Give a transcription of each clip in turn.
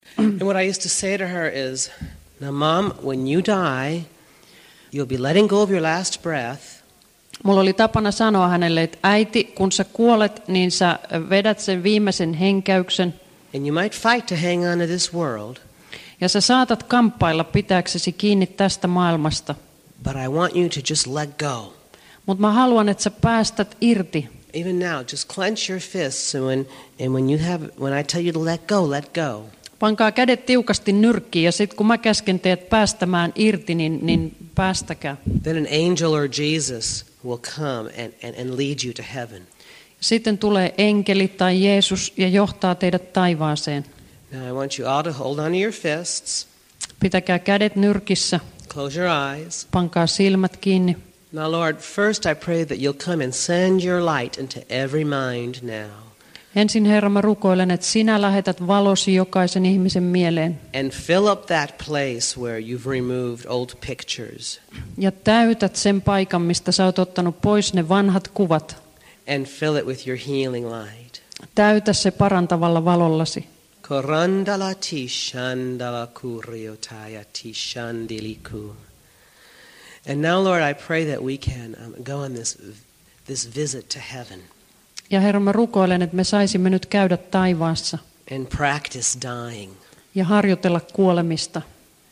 And what I used to say to her is, now Mom, when you die, you'll be letting go of your last breath. Mulla oli tapana sanoa hänelle, että äiti, kun sä kuolet, niin sä vedät sen viimeisen henkäyksen. And you might fight to hang on to this world. Ja sä saatat kamppailla pitääksesi kiinni tästä maailmasta. But I want you to just let go. Mutta mä haluan, että sä päästät irti. Even now, just clench your fists, and when I tell you to let go. Pankaa kädet tiukasti nyrkkiin, ja sitten kun mä käsken teidät päästämään irti, niin päästäkää. Then an angel or Jesus will come and lead you to heaven. Sitten tulee enkeli tai Jeesus ja johtaa teidät taivaaseen. Now I want you all to hold on to your fists. Pitäkää kädet nyrkissä. Close your eyes. Pankaa silmät kiinni. Now, Lord, first I pray that you'll come and send your light into every mind now. Ensin, Herra, mä rukoilen, että sinä lähetät valosi jokaisen ihmisen mieleen. And fill up that place where you've removed old pictures. Ja täytät sen paikan, mistä sä oot ottanut pois ne vanhat kuvat. And fill it with your healing light. Täytä se parantavalla valollasi. Korandala tishandala kuriotaya tishandiliku. And now, Lord, I pray that we can go on this visit to heaven. Ja Herra, mä rukoilen, että me saisimme nyt käydä taivaassa. And practice dying. Ja harjoitella kuolemista.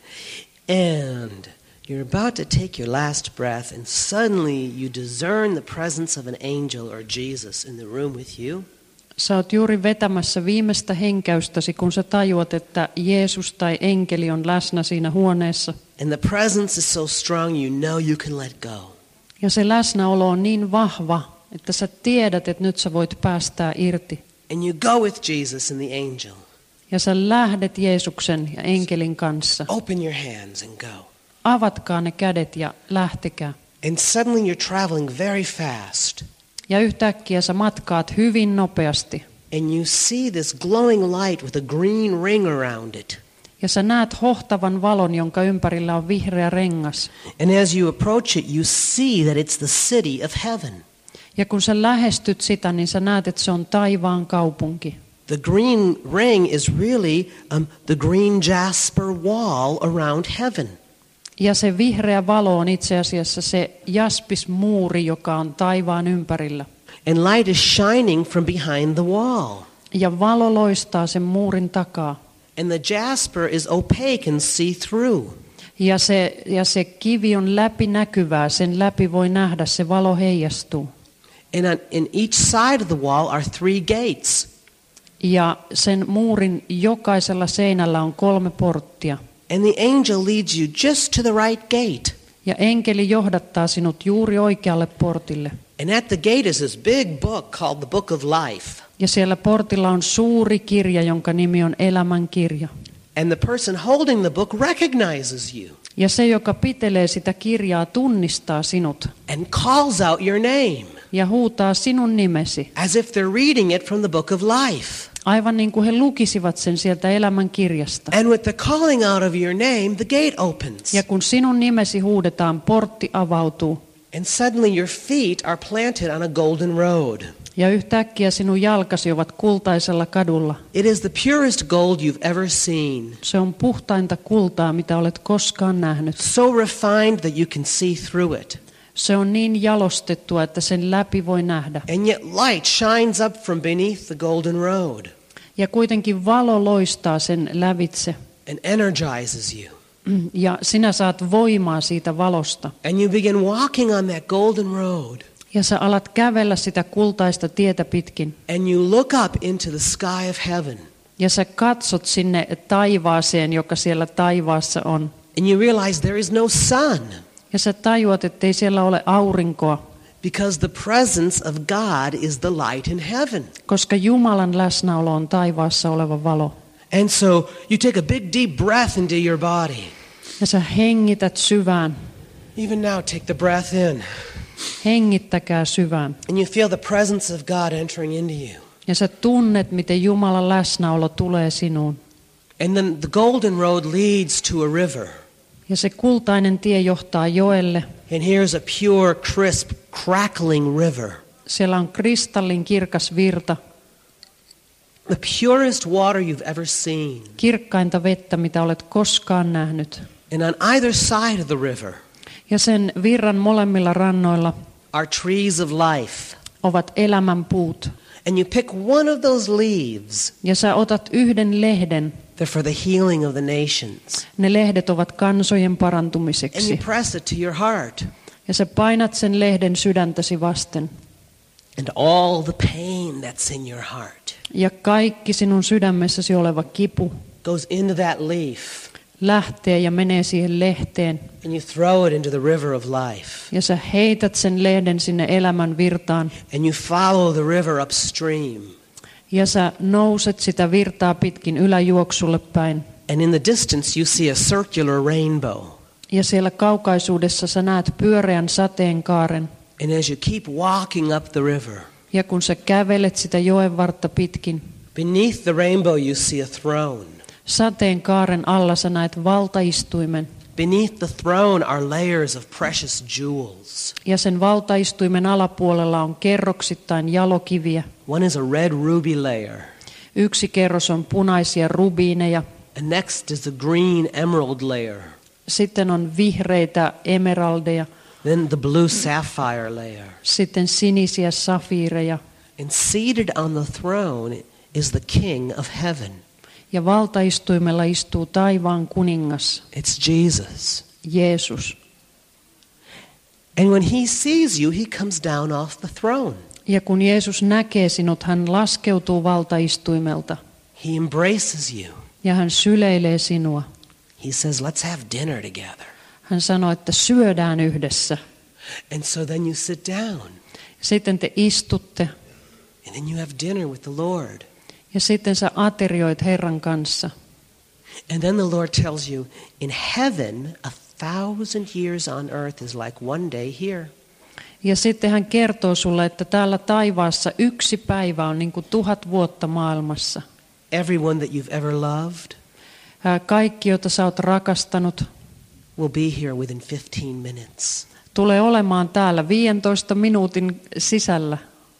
And you're about to take your last breath, and suddenly you discern the presence of an angel or Jesus in the room with you. Sä oot juuri vetämässä viimeistä henkäystäsi, kun sä tajuat, että Jeesus tai enkeli on läsnä siinä huoneessa. And the presence is so strong you know you can let go. Ja se läsnäolo on niin vahva, että sä tiedät, että nyt sä voit päästää irti. And you go with Jesus and the angel. Ja sä lähdet Jeesuksen ja enkelin kanssa. Open your hands and go. Avatkaa ne kädet ja lähtekää. And suddenly you're traveling very fast. Ja yhtäkkiä sä matkaat hyvin nopeasti. And you see this glowing light with a green ring around it. Ja sä näet hohtavan valon, jonka ympärillä on vihreä rengas. And as you approach it, you see that it's the city of heaven. Ja kun sä lähestyt sitä, niin sä näet, että se on taivaan kaupunki. The green ring is really the green jasper wall around heaven. Ja se vihreä valo on itse asiassa se jaspismuuri, joka on taivaan ympärillä. And light is shining from behind the wall. Ja valo loistaa sen muurin takaa. And the jasper is opaque and see-through. Ja se kivi on läpinäkyvää, sen läpi voi nähdä, se valo heijastuu. And in each side of the wall are 3 gates. Ja sen muurin jokaisella seinällä on 3 porttia. And the angel leads you just to the right gate. Ja enkeli johdattaa sinut juuri oikealle portille. And at the gate is this big book called the Book of Life. Ja siellä portilla on suuri kirja, jonka nimi on Elämän kirja. And the person holding the book recognizes you. Ja se, joka pitelee sitä kirjaa, tunnistaa sinut. And calls out your name. Ja huutaa sinun nimesi. As if they're reading it from the Book of Life. Aivan niin kuin he lukisivat sen sieltä Elämän kirjasta. And with the calling out of your name, the gate opens. Ja kun sinun nimesi huudetaan, portti avautuu. And suddenly your feet are planted on a golden road. Ja yhtäkkiä sinun jalkasi ovat kultaisella kadulla. It is the purest gold you've ever seen. Se on puhtainta kultaa, mitä olet koskaan nähnyt. So refined that you can see through it. Se on niin jalostettua, että sen läpi voi nähdä. And yet light shines up from beneath the golden road. Ja kuitenkin valo loistaa sen lävitse. And energizes you. Ja sinä saat voimaa siitä valosta. And you begin walking on that golden road. Ja sä alat kävellä sitä kultaista tietä pitkin. And you look up into the sky of heaven. Ja sä katsot sinne taivaaseen, joka siellä taivaassa on. And you realize there is no sun. Ja sä tajuat, ettei siellä ole aurinkoa. Because the presence of God is the light in heaven. Koska Jumalan läsnäolo on taivaassa oleva valo. And so you take a big deep breath into your body. Ja sä hengität syvään. Even now take the breath in. Hengittäkää syvään. And you feel the presence of God entering into you. Ja sä tunnet, miten Jumalan läsnäolo tulee sinuun. And then the golden road leads to a river. Ja se kultainen tie johtaa joelle. And here's a pure, crisp, crackling river. Siellä on kristallin kirkas virta. The purest water you've ever seen. kirkkainta vettä, mitä olet koskaan nähnyt. And on either side of the river Ja sen virran molemmilla rannoilla are trees of life. ovat elämän puut. And you pick one of those leaves, Ja sä otat yhden lehden. they're for the healing of the nations. Ne lehdet ovat kansojen And you parantumiseksi. press it to your heart. Ja sä painat sen lehden sydäntäsi vasten. And all the pain that's in your heart Ja kaikki sinun sydämessäsi oleva kipu goes into that leaf. lähtee ja menee siihen lehteen. And you throw it into the river of life. Ja sä heität sen lehden sinne elämän virtaan. And you follow the river upstream. Ja sä nouset sitä virtaa pitkin yläjuoksulle päin. And in the distance you see a circular rainbow. Ja siellä kaukaisuudessa sä näet pyöreän sateenkaaren. And as you keep walking up the river, Ja kun sä kävelet sitä joenvartta pitkin, beneath the rainbow you see a throne. sateenkaaren alla sä näet valtaistuimen. Beneath the throne are layers of precious jewels. Ja sen valtaistuimen alapuolella on kerroksittain jalokiviä. One is a red ruby layer. Yksi kerros on punaisia rubiineja. And next is the green emerald layer. Sitten on vihreitä emeraldeja. Then the blue sapphire layer. Sitten sinisiä safiireja. And seated on the throne is the King of heaven. Ja valtaistuimella istuu taivaan kuningas, It's Jesus. Jeesus. And when he sees you, he comes down off the throne. Ja kun Jeesus näkee sinut, hän laskeutuu valtaistuimelta. He embraces you. Ja hän syleilee sinua. He says, let's have dinner together. Hän sanoo, että syödään yhdessä. And so then you sit down. Sitten te istutte. And then you have dinner with the Lord. Ja sitten sä aterioit Herran kanssa. And then the Lord tells you, in heaven, 1,000 years on earth is like one day here. Ja sitten hän kertoo sulle, että täällä taivaassa yksi päivä on niin kuin 1000 vuotta maailmassa. Everyone that you've ever loved Kaikki, joita sä oot rakastanut, will be here within 15 minutes. tulee olemaan täällä 15 minuutin sisällä.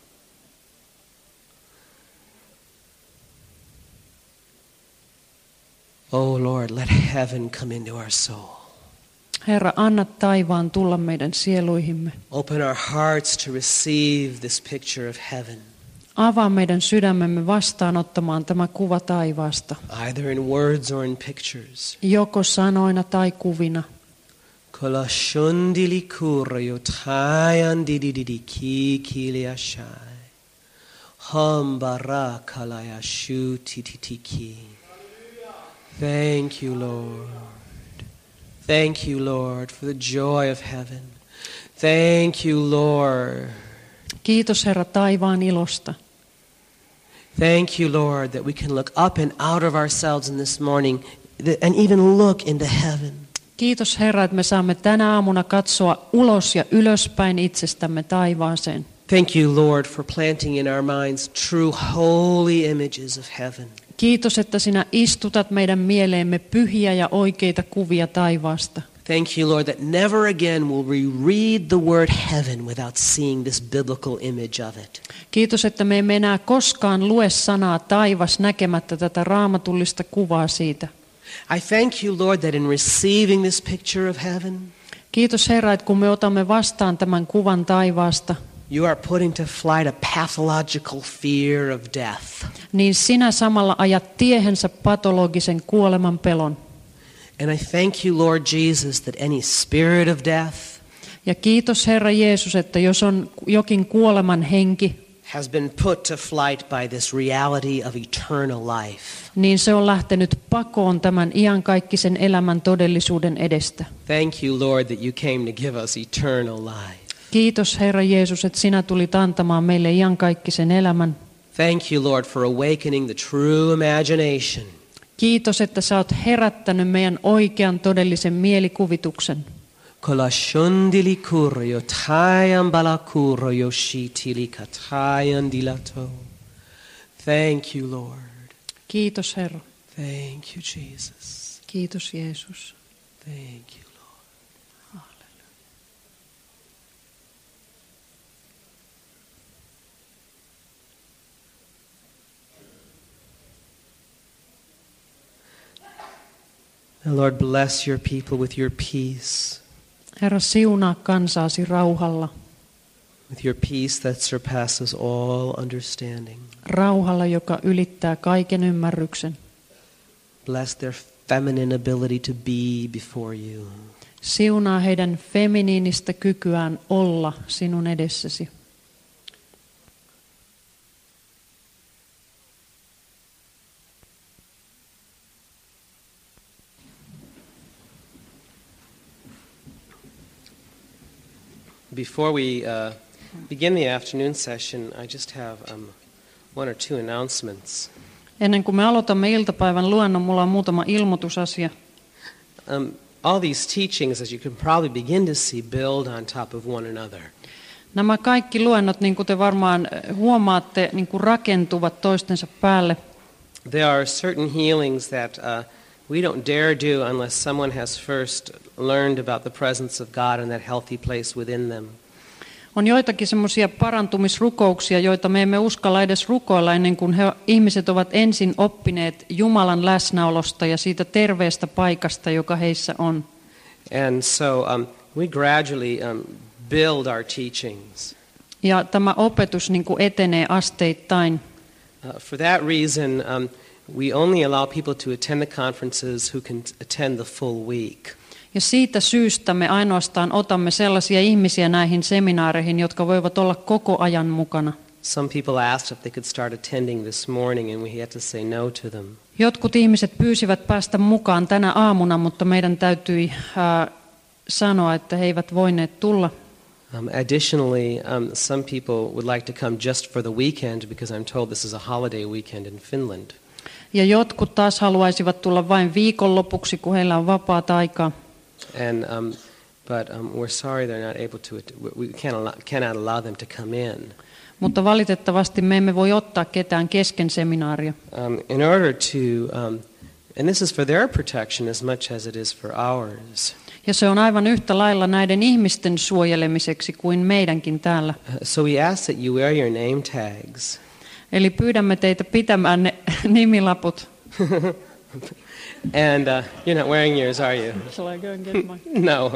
Oh Lord, let heaven come into our soul. Herra, anna taivaan tulla meidän sieluihimme. Open our hearts to receive this picture of heaven, Avaa meidän sydämemme vastaanottamaan tämä kuva taivaasta, either in words or in pictures. joko sanoina tai kuvina. Kolashundili kuryo tayandididi kikiliashai. Hambarakalaya tititiki. Thank you, Lord. Thank you, Lord, for the joy of heaven. Thank you, Lord. Kiitos Herra taivaan ilosta. Thank you, Lord, that we can look up and out of ourselves in this morning and even look into heaven. Kiitos Herra, että me saamme tänä aamuna katsoa ulos ja ylöspäin itsestämme taivaaseen. Thank you, Lord, for planting in our minds true holy images of heaven. Kiitos, että sinä istutat meidän mieleemme pyhiä ja oikeita kuvia taivaasta. Thank you, Lord, that never again will we read the word heaven without seeing this biblical image of it. Kiitos, että me emme enää koskaan lue sanaa taivas näkemättä tätä raamatullista kuvaa siitä. I thank you, Lord, that in receiving this picture of heaven, Kiitos Herra, että kun me otamme vastaan tämän kuvan taivaasta, you are putting to flight a pathological fear of death. niin sinä samalla ajat tiehensä patologisen kuoleman pelon. And I thank you, Lord Jesus, that any spirit of death Ja kiitos Herra Jeesus, että jos on jokin kuoleman henki, has been put to flight by this reality of eternal life. niin se on lähtenyt pakoon tämän iankaikkisen elämän todellisuuden edestä. Thank you, Lord, that you came to give us eternal life. Kiitos Herra Jeesus, että sinä tulit antamaan meille iankaikkisen elämän. Thank you, Lord, for awakening the true imagination. Kiitos, että sä oot herättänyt meidän oikean todellisen mielikuvituksen. Kolashundili kuryo tayambala kuryo shitili katayandilato. Thank you, Lord. Kiitos Herra. Thank you, Jesus. Kiitos Jeesus. Thank you, Lord. Lord, bless your people with your peace. Herra, siunaa kansaasi rauhalla. With your peace that surpasses all understanding. Rauhalla, joka ylittää kaiken ymmärryksen. Bless their feminine ability to be before you. Siunaa heidän feminiinistä kykyään olla sinun edessäsi. Before we begin the afternoon session, I just have one or two announcements. Ennen kuin me aloitamme iltapäivän luennon, mulla on muutama ilmoitusasia. All these teachings, as you can probably begin to see, build on top of one another. Nämä kaikki luennot, niin kuin te varmaan huomaatte, niin kuin rakentuvat toistensa päälle. There are certain healings that we don't dare do unless someone has first learned about the presence of God and that healthy place within them. On joitakin semmoisia parantumisrukouksia, joita me emme uskalla edes rukoilla ennen kuin ihmiset ovat ensin oppineet Jumalan läsnäolosta ja siitä terveestä paikasta, joka heissä on. And so we gradually build our teachings. Ja tämä opetus niin kuin etenee asteittain. For that reason, we only allow people to attend the conferences who can attend the full week. Ja siitä syystä me ainoastaan otamme sellaisia ihmisiä näihin seminaareihin, jotka voivat olla koko ajan mukana. Some people asked if they could start attending this morning and we had to say no to them. Jotkut ihmiset pyysivät päästä mukaan tänä aamuna, mutta meidän täytyi sanoa, että he eivät voineet tulla. Additionally, some people would like to come just for the weekend because I'm told this is a holiday weekend in Finland. Ja jotkut taas haluaisivat tulla vain viikonlopuksi, kun heillä on vapaata aikaa. And but we're sorry they're not able to. We cannot allow them to come in. Mutta valitettavasti me emme voi ottaa ketään kesken seminaaria. In order to, and this is for their protection as much as it is for ours. Ja se on aivan yhtä lailla näiden ihmisten suojelemiseksi kuin meidänkin täällä. So we ask that you wear your name tags. Eli pyydämme teitä pitämään ne nimilaput. And you're not wearing yours, are you? Shall I go and get mine? No.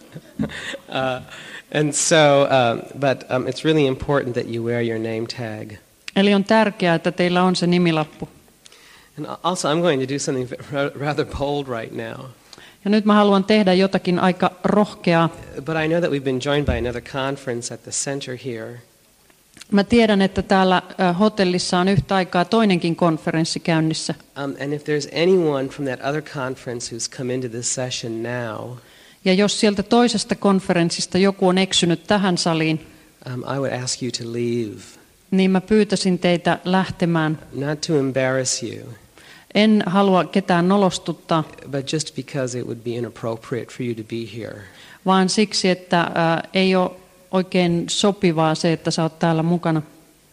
And so, but it's really important that you wear your name tag. Eli on tärkeää, että teillä on se nimilappu. And also, I'm going to do something rather bold right now. Ja nyt mä haluan tehdä jotakin aika rohkeaa. But I know that we've been joined by another conference at the center here. Mä tiedän, että täällä hotellissa on yhtä aikaa toinenkin konferenssi käynnissä. And if there's anyone from that other conference who's come into this session now, ja jos sieltä toisesta konferenssista joku on eksynyt tähän saliin, I would ask you to leave. Niin mä pyytäisin teitä lähtemään. Not to embarrass you. En halua ketään nolostuttaa. But just because it would be inappropriate for you to be here. Vaan siksi, että ei ole oikein sopivaa se, että sä oot täällä mukana.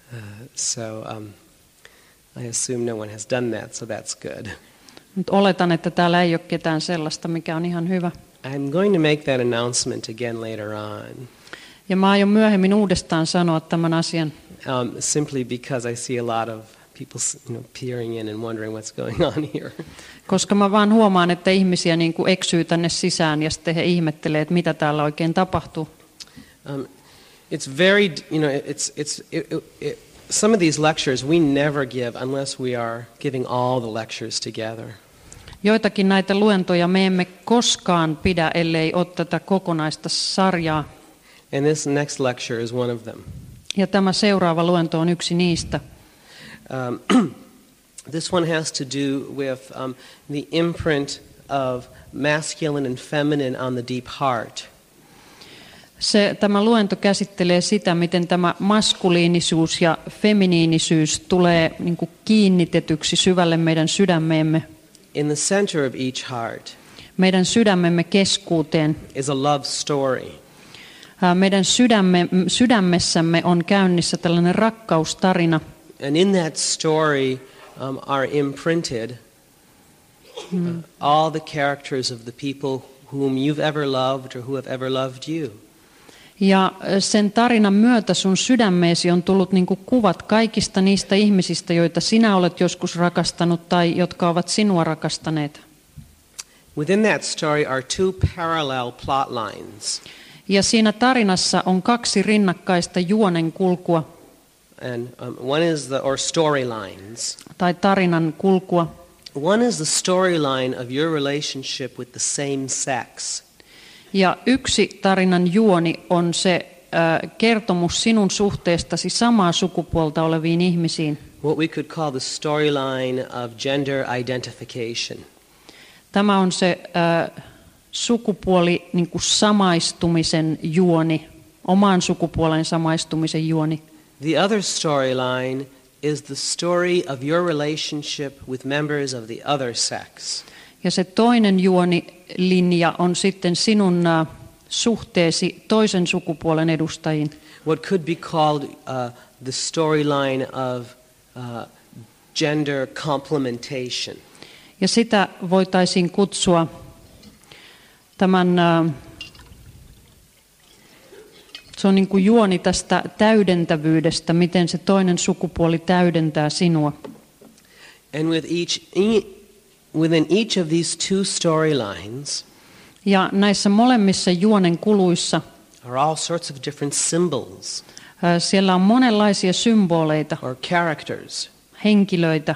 I assume no one has done that, so that's good. Nyt oletan, että täällä ei ole ketään sellaista, mikä on ihan hyvä. I'm going to make that announcement again later on. Ja mä aion myöhemmin uudestaan sanoa tämän asian. Simply because I see a lot of people, peering in and wondering what's going on here. Koska mä vaan huomaan, että ihmisiä niin kuin eksyy tänne sisään ja sitten he ihmettelee, että mitä täällä oikein tapahtuu. It's very, some of these lectures we never give unless we are giving all the lectures together. Joitakin näitä luentoja me emme koskaan pidä, ellei ole tätä kokonaista sarjaa. And this next lecture is one of them. Ja tämä seuraava luento on yksi niistä. This one has to do with the imprint of masculine and feminine on the deep heart. Tämä luento käsittelee sitä, miten tämä maskuliinisuus ja feminiinisyys tulee niin kuin kiinnitetyksi syvälle meidän sydämeemme. In the center of each heart, meidän sydämemme keskuuteen, is a love story. Meidän sydämessämme on käynnissä tällainen rakkaustarina. And in that story are imprinted all the characters of the people whom you've ever loved or who have ever loved you. Ja sen tarinan myötä sun sydämeesi on tullut niin kuin kuvat kaikista niistä ihmisistä, joita sinä olet joskus rakastanut tai jotka ovat sinua rakastaneet. Within that story are two parallel plot lines. Ja siinä tarinassa on kaksi rinnakkaista juonen kulkua And one is or storylines. tai tarinan kulkua. One is the storyline of your relationship with the same sex. Ja yksi tarinan juoni on se kertomus sinun suhteestasi samaa sukupuolta oleviin ihmisiin. What we could call the storyline of gender identification. Tämä on se sukupuoli niin kuin samaistumisen juoni, omaan sukupuoleen samaistumisen juoni. The other storyline is the story of your relationship with members of the other sex. Ja se toinen juonilinja on sitten sinun suhteesi toisen sukupuolen edustajiin. What could be called the storyline of gender complementation. Ja sitä voitaisiin kutsua tämän, se on niin kuin juoni tästä täydentävyydestä, miten se toinen sukupuoli täydentää sinua. And within each of these two storylines Ja näissä molemmissa juonen kuluissa are all sorts of different symbols siellä on monenlaisia symboleita, or characters. henkilöitä.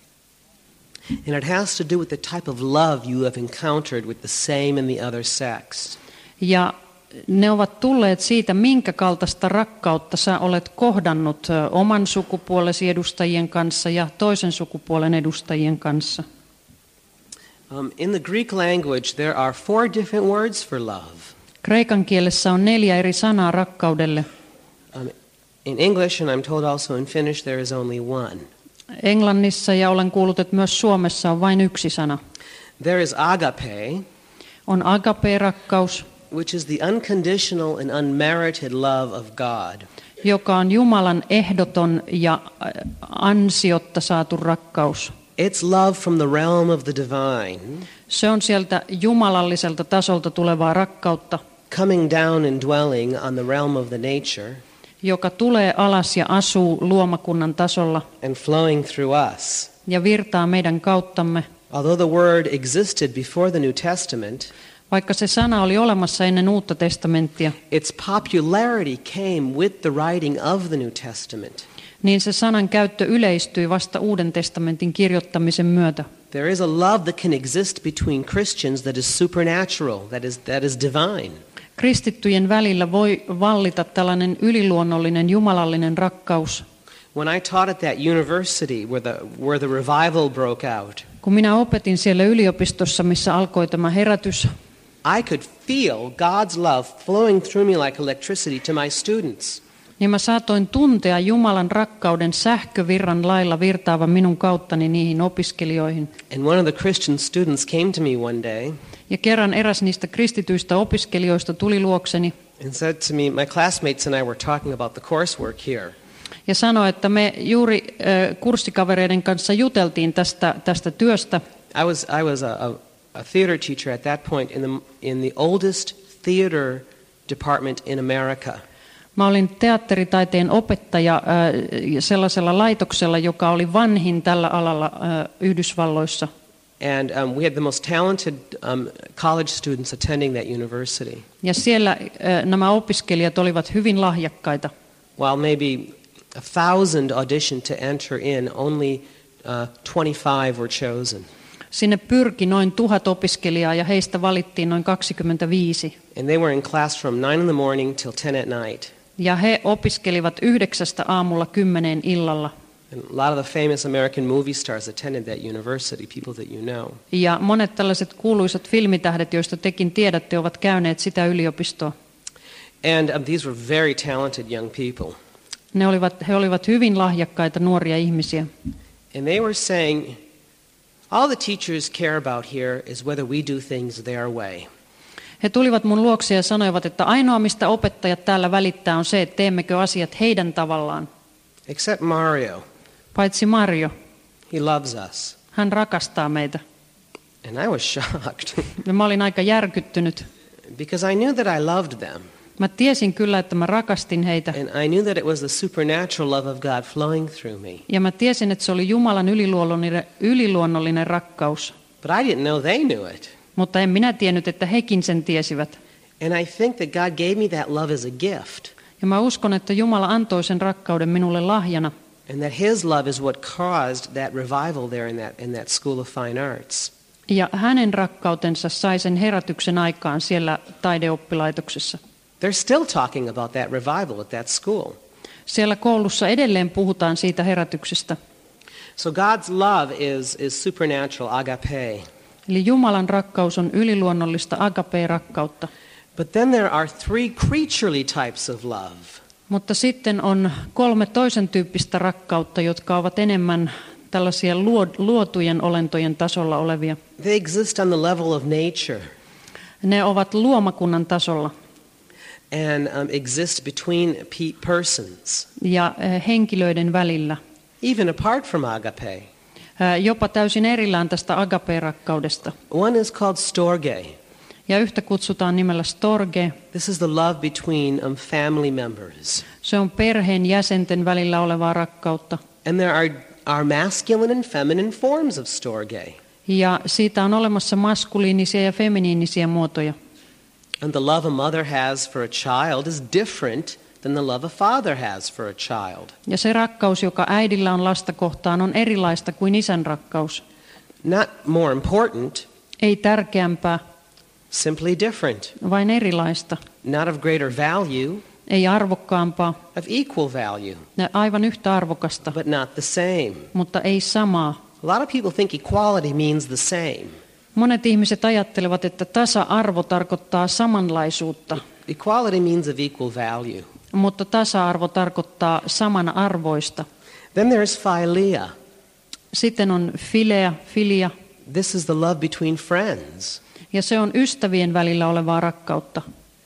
And it has to do with the type of love you have encountered with the same and the other sex. Ja ne ovat tulleet siitä, minkä kaltaista rakkautta sä olet kohdannut oman sukupuolesi edustajien kanssa ja toisen sukupuolen edustajien kanssa. In the Greek language there are 4 different words for love. Kreikan kielessä on 4 eri sanaa rakkaudelle. In English, and I'm told also in Finnish, there is only one. Englannissa ja olen kuullut, että myös Suomessa on vain yksi sana. There is agape, On agape-rakkaus, which is the unconditional and unmerited love of God. joka on Jumalan ehdoton ja ansiotta saatu rakkaus. It's love from the realm of the divine, Se on sieltä jumalalliselta tasolta tulevaa rakkautta, coming down and dwelling on the realm of the nature joka tulee alas ja asuu luomakunnan tasolla and flowing through us. ja virtaa meidän kauttamme. Although the word existed before the New Testament, Vaikka se sana oli olemassa ennen Uutta testamenttia, its popularity came with the writing of the New Testament. niin se sanan käyttö yleistyi vasta Uuden testamentin kirjoittamisen myötä. There is a love that can exist between Christians that is supernatural, that is divine. Kristittyjen välillä voi vallita tällainen yliluonnollinen jumalallinen rakkaus. When I taught at that university where the revival broke out, Kun minä opetin siellä yliopistossa, missä alkoi tämä herätys, I could feel God's love flowing through me like electricity to my students. niin mä saatoin tuntea Jumalan rakkauden sähkövirran lailla virtaavan minun kauttani niihin opiskelijoihin. And one of the Christian students came to me one day Ja kerran eräs niistä kristityistä opiskelijoista tuli luokseni and said to me, my classmates and I were talking about the coursework here. ja sanoi, että me juuri kurssikavereiden kanssa juteltiin tästä työstä. I was a theater teacher at that point in the oldest theater department in America. Mä olin teatteritaiteen opettaja sellaisella laitoksella, joka oli vanhin tällä alalla Yhdysvalloissa. And we had the most talented college students attending that university. Ja siellä nämä opiskelijat olivat hyvin lahjakkaita. While maybe 1,000 auditioned to enter in, only 25 were chosen. Sinne pyrki noin 1000 opiskelijaa ja heistä valittiin noin 25. And they were in class from 9 in the morning till 10 at night. Ja he opiskelivat 9 aamulla 10 illalla. And a lot of the famous American movie stars attended that university, people that you know. Ja monet tällaiset kuuluisat filmitähdet, joista tekin tiedätte, ovat käyneet sitä yliopistoa. And these were very talented young people. He olivat hyvin lahjakkaita nuoria ihmisiä. And they were saying, all the teachers care about here is whether we do things their way. He tulivat mun luokse ja sanoivat, että ainoa mistä opettajat täällä välittää on se, että teemmekö asiat heidän tavallaan. Except Mario. Paitsi Mario. He loves us. Hän rakastaa meitä. And I was shocked. Ja mä olin aika järkyttynyt. Because I knew that I loved them. Mä tiesin kyllä, että mä rakastin heitä. And I knew that it was the supernatural love of God flowing through me. Ja mä tiesin, että se oli Jumalan yliluonnollinen rakkaus. But I didn't know they knew it. Mutta en minä tiennyt, että hekin sen tiesivät. And I think that God gave me that love as a gift. Ja mä uskon, että Jumala antoi sen rakkauden minulle lahjana. And that his love is what caused that revival there in that School of Fine Arts. Ja hänen rakkautensa sai sen herätyksen aikaan siellä taideoppilaitoksessa. They're still talking about that revival at that school. Siellä koulussa edelleen puhutaan siitä herätyksestä. So God's love is supernatural, agape. Eli Jumalan rakkaus on yliluonnollista agape-rakkautta. But then there are 3 creaturely types of love. Mutta sitten on 3 toisen tyyppistä rakkautta, jotka ovat enemmän tällaisia luotujen olentojen tasolla olevia. They exist on the level of nature Ne ovat luomakunnan tasolla and exist between persons, ja henkilöiden välillä. even apart from agape. Jopa täysin erillään tästä agape-rakkaudesta. One is called storge. Ja yhtä kutsutaan nimellä storge. This is the love between family members. Se on perheen jäsenten välillä olevaa rakkautta. And there are masculine and feminine forms of storge. Ja siitä on olemassa maskuliinisia ja feminiinisiä muotoja. And the love a mother has for a child is different than the love a father has for a child. Ja se rakkaus, joka äidillä on lasta kohtaan, on erilaista kuin isän rakkaus. Not more important, Ei tärkeämpää, simply different. vain erilaista. Not of greater value, Ei arvokkaampaa, of equal value, aivan yhtä arvokasta, but not the same. mutta ei samaa. A lot of people think equality means the same. Monet ihmiset ajattelevat, että tasa-arvo tarkoittaa samanlaisuutta, Equality means of equal value. mutta tasa-arvo tarkoittaa samanarvoista. Then there's philia. Sitten on filia, This is the love between friends. ja se on ystävien välillä olevaa rakkautta.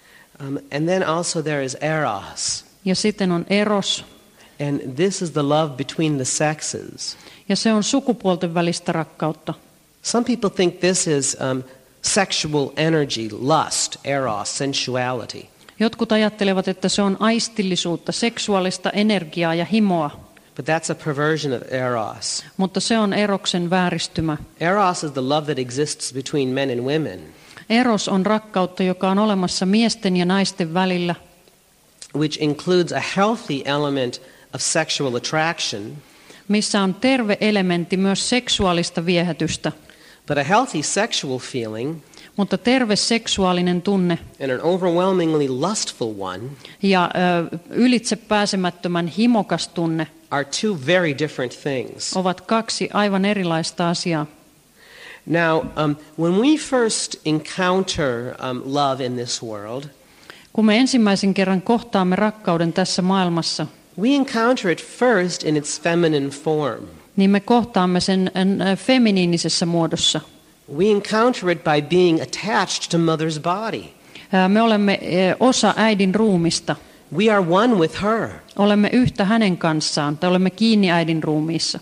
And then also there is eros. Ja sitten on eros, And this is the love between the sexes. ja se on sukupuolten välistä rakkautta. Some people think this is sexual energy, lust, eros, sensuality. Jotkut ajattelevat, että se on aistillisuutta, seksuaalista energiaa ja himoa, But that's a perversion of eros. mutta se on eroksen vääristymä. Eros is the love that exists between men and women, Eros on rakkautta, joka on olemassa miesten ja naisten välillä, which includes a healthy element of sexual attraction, missä on terve elementti myös seksuaalista viehätystä, but a healthy sexual feeling mutta terve seksuaalinen tunne and an overwhelmingly lustful one ja ylitse pääsemättömän himokas tunne are 2 very different things. ovat 2 aivan erilaista asiaa. Now, when we first encounter love in this world, Kun me ensimmäisen kerran kohtaamme rakkauden tässä maailmassa, we encounter it first in its feminine form. niin me kohtaamme sen feminiinisessä muodossa. We encounter it by being attached to mother's body. Me olemme osa äidin ruumista. We are one with her. Olemme yhtä hänen kanssaan, tai olemme kiinni äidin ruumiissa.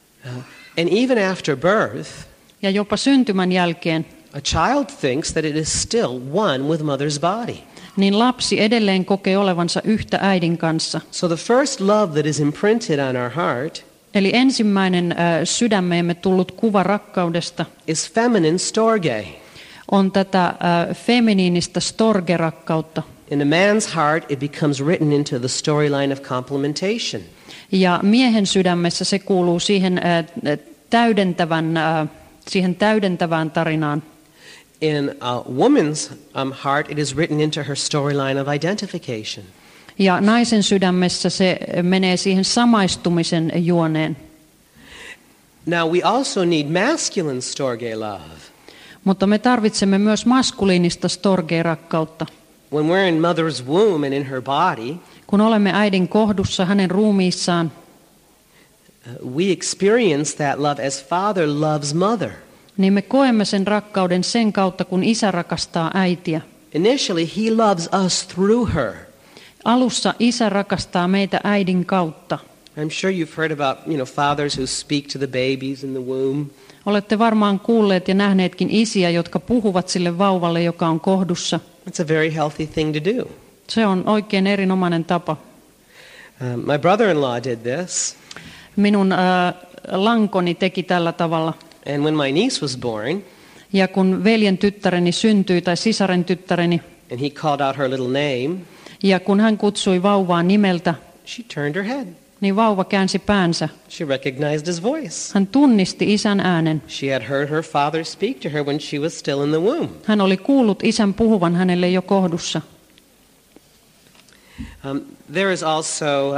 And even after birth, Ja jopa syntymän jälkeen, a child thinks that it is still one with mother's body. niin lapsi edelleen kokee olevansa yhtä äidin kanssa. So the first love that is imprinted on our heart Eli ensimmäinen sydämeemme tullut kuva rakkaudesta is feminine storge. on tätä feminiinistä storge-rakkautta. In a man's heart, it becomes written into the storyline of complementation. Ja miehen sydämessä se kuuluu siihen täydentävään tarinaan. In a woman's heart, it is written into her storyline of identification. Ja naisen sydämessä se menee siihen samaistumisen juoneen. Now, we also need masculine storge love. Mutta me tarvitsemme myös maskuliinista storge-rakkautta. When we're in mother's womb and in her body, Kun olemme äidin kohdussa hänen ruumiissaan, we experience that love as father loves mother. niin me koemme sen rakkauden sen kautta, kun isä rakastaa äitiä. Initially, he loves us through her. Alussa isä rakastaa meitä äidin kautta. I'm sure you've heard about, fathers who speak to the babies in the womb. Olette varmaan kuulleet ja nähneetkin isiä, jotka puhuvat sille vauvalle, joka on kohdussa. It's a very healthy thing to do. Se on oikein erinomainen tapa. My brother-in-law did this, Minun lankoni teki tällä tavalla. and when my niece was born, Ja kun veljen tyttäreni syntyi tai sisaren tyttäreni, and he called out her little name, ja kun hän kutsui vauvaa nimeltä, she turned her head. niin vauva käänsi päänsä. She recognized his voice. Hän tunnisti isän äänen. She had heard her father speak to her when she was still in the womb. Hän oli kuullut isän puhuvan hänelle jo kohdussa. There is also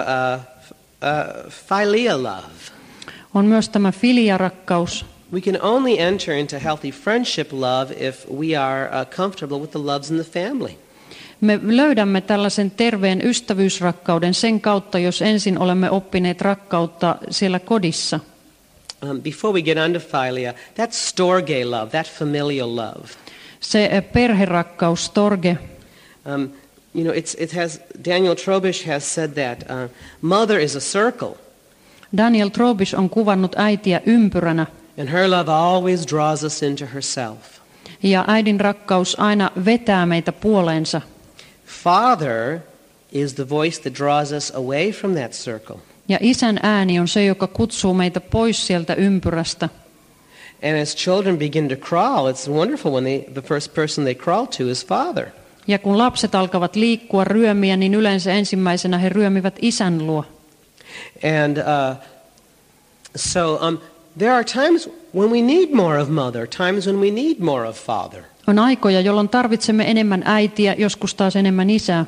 philia love. On myös tämä filia-rakkaus. We can only enter into healthy friendship love if we are comfortable with the loves in the family. Me löydämme tällaisen terveen ystävyysrakkauden sen kautta, jos ensin olemme oppineet rakkautta siellä kodissa. Before we get onto philia, that storge love, that familial love. Se perherakkaus, storge. It has Daniel Trobisch has said that mother is a circle. Daniel Trobisch on kuvannut äitiä ympyränä. And her love always draws us into herself. Ja äidin rakkaus aina vetää meitä puoleensa. Father is the voice that draws us away from that circle. Ja isän ääni on se, joka kutsuu meitä pois sieltä ympyrästä. And as children begin to crawl, it's wonderful when the first person they crawl to is father. Ja kun lapset alkavat liikkua, ryömiä, niin yleensä ensimmäisenä he ryömivät isän luo. And there are times when we need more of mother, times when we need more of father. On aikoja, jolloin tarvitsemme enemmän äitiä, joskus taas enemmän isää.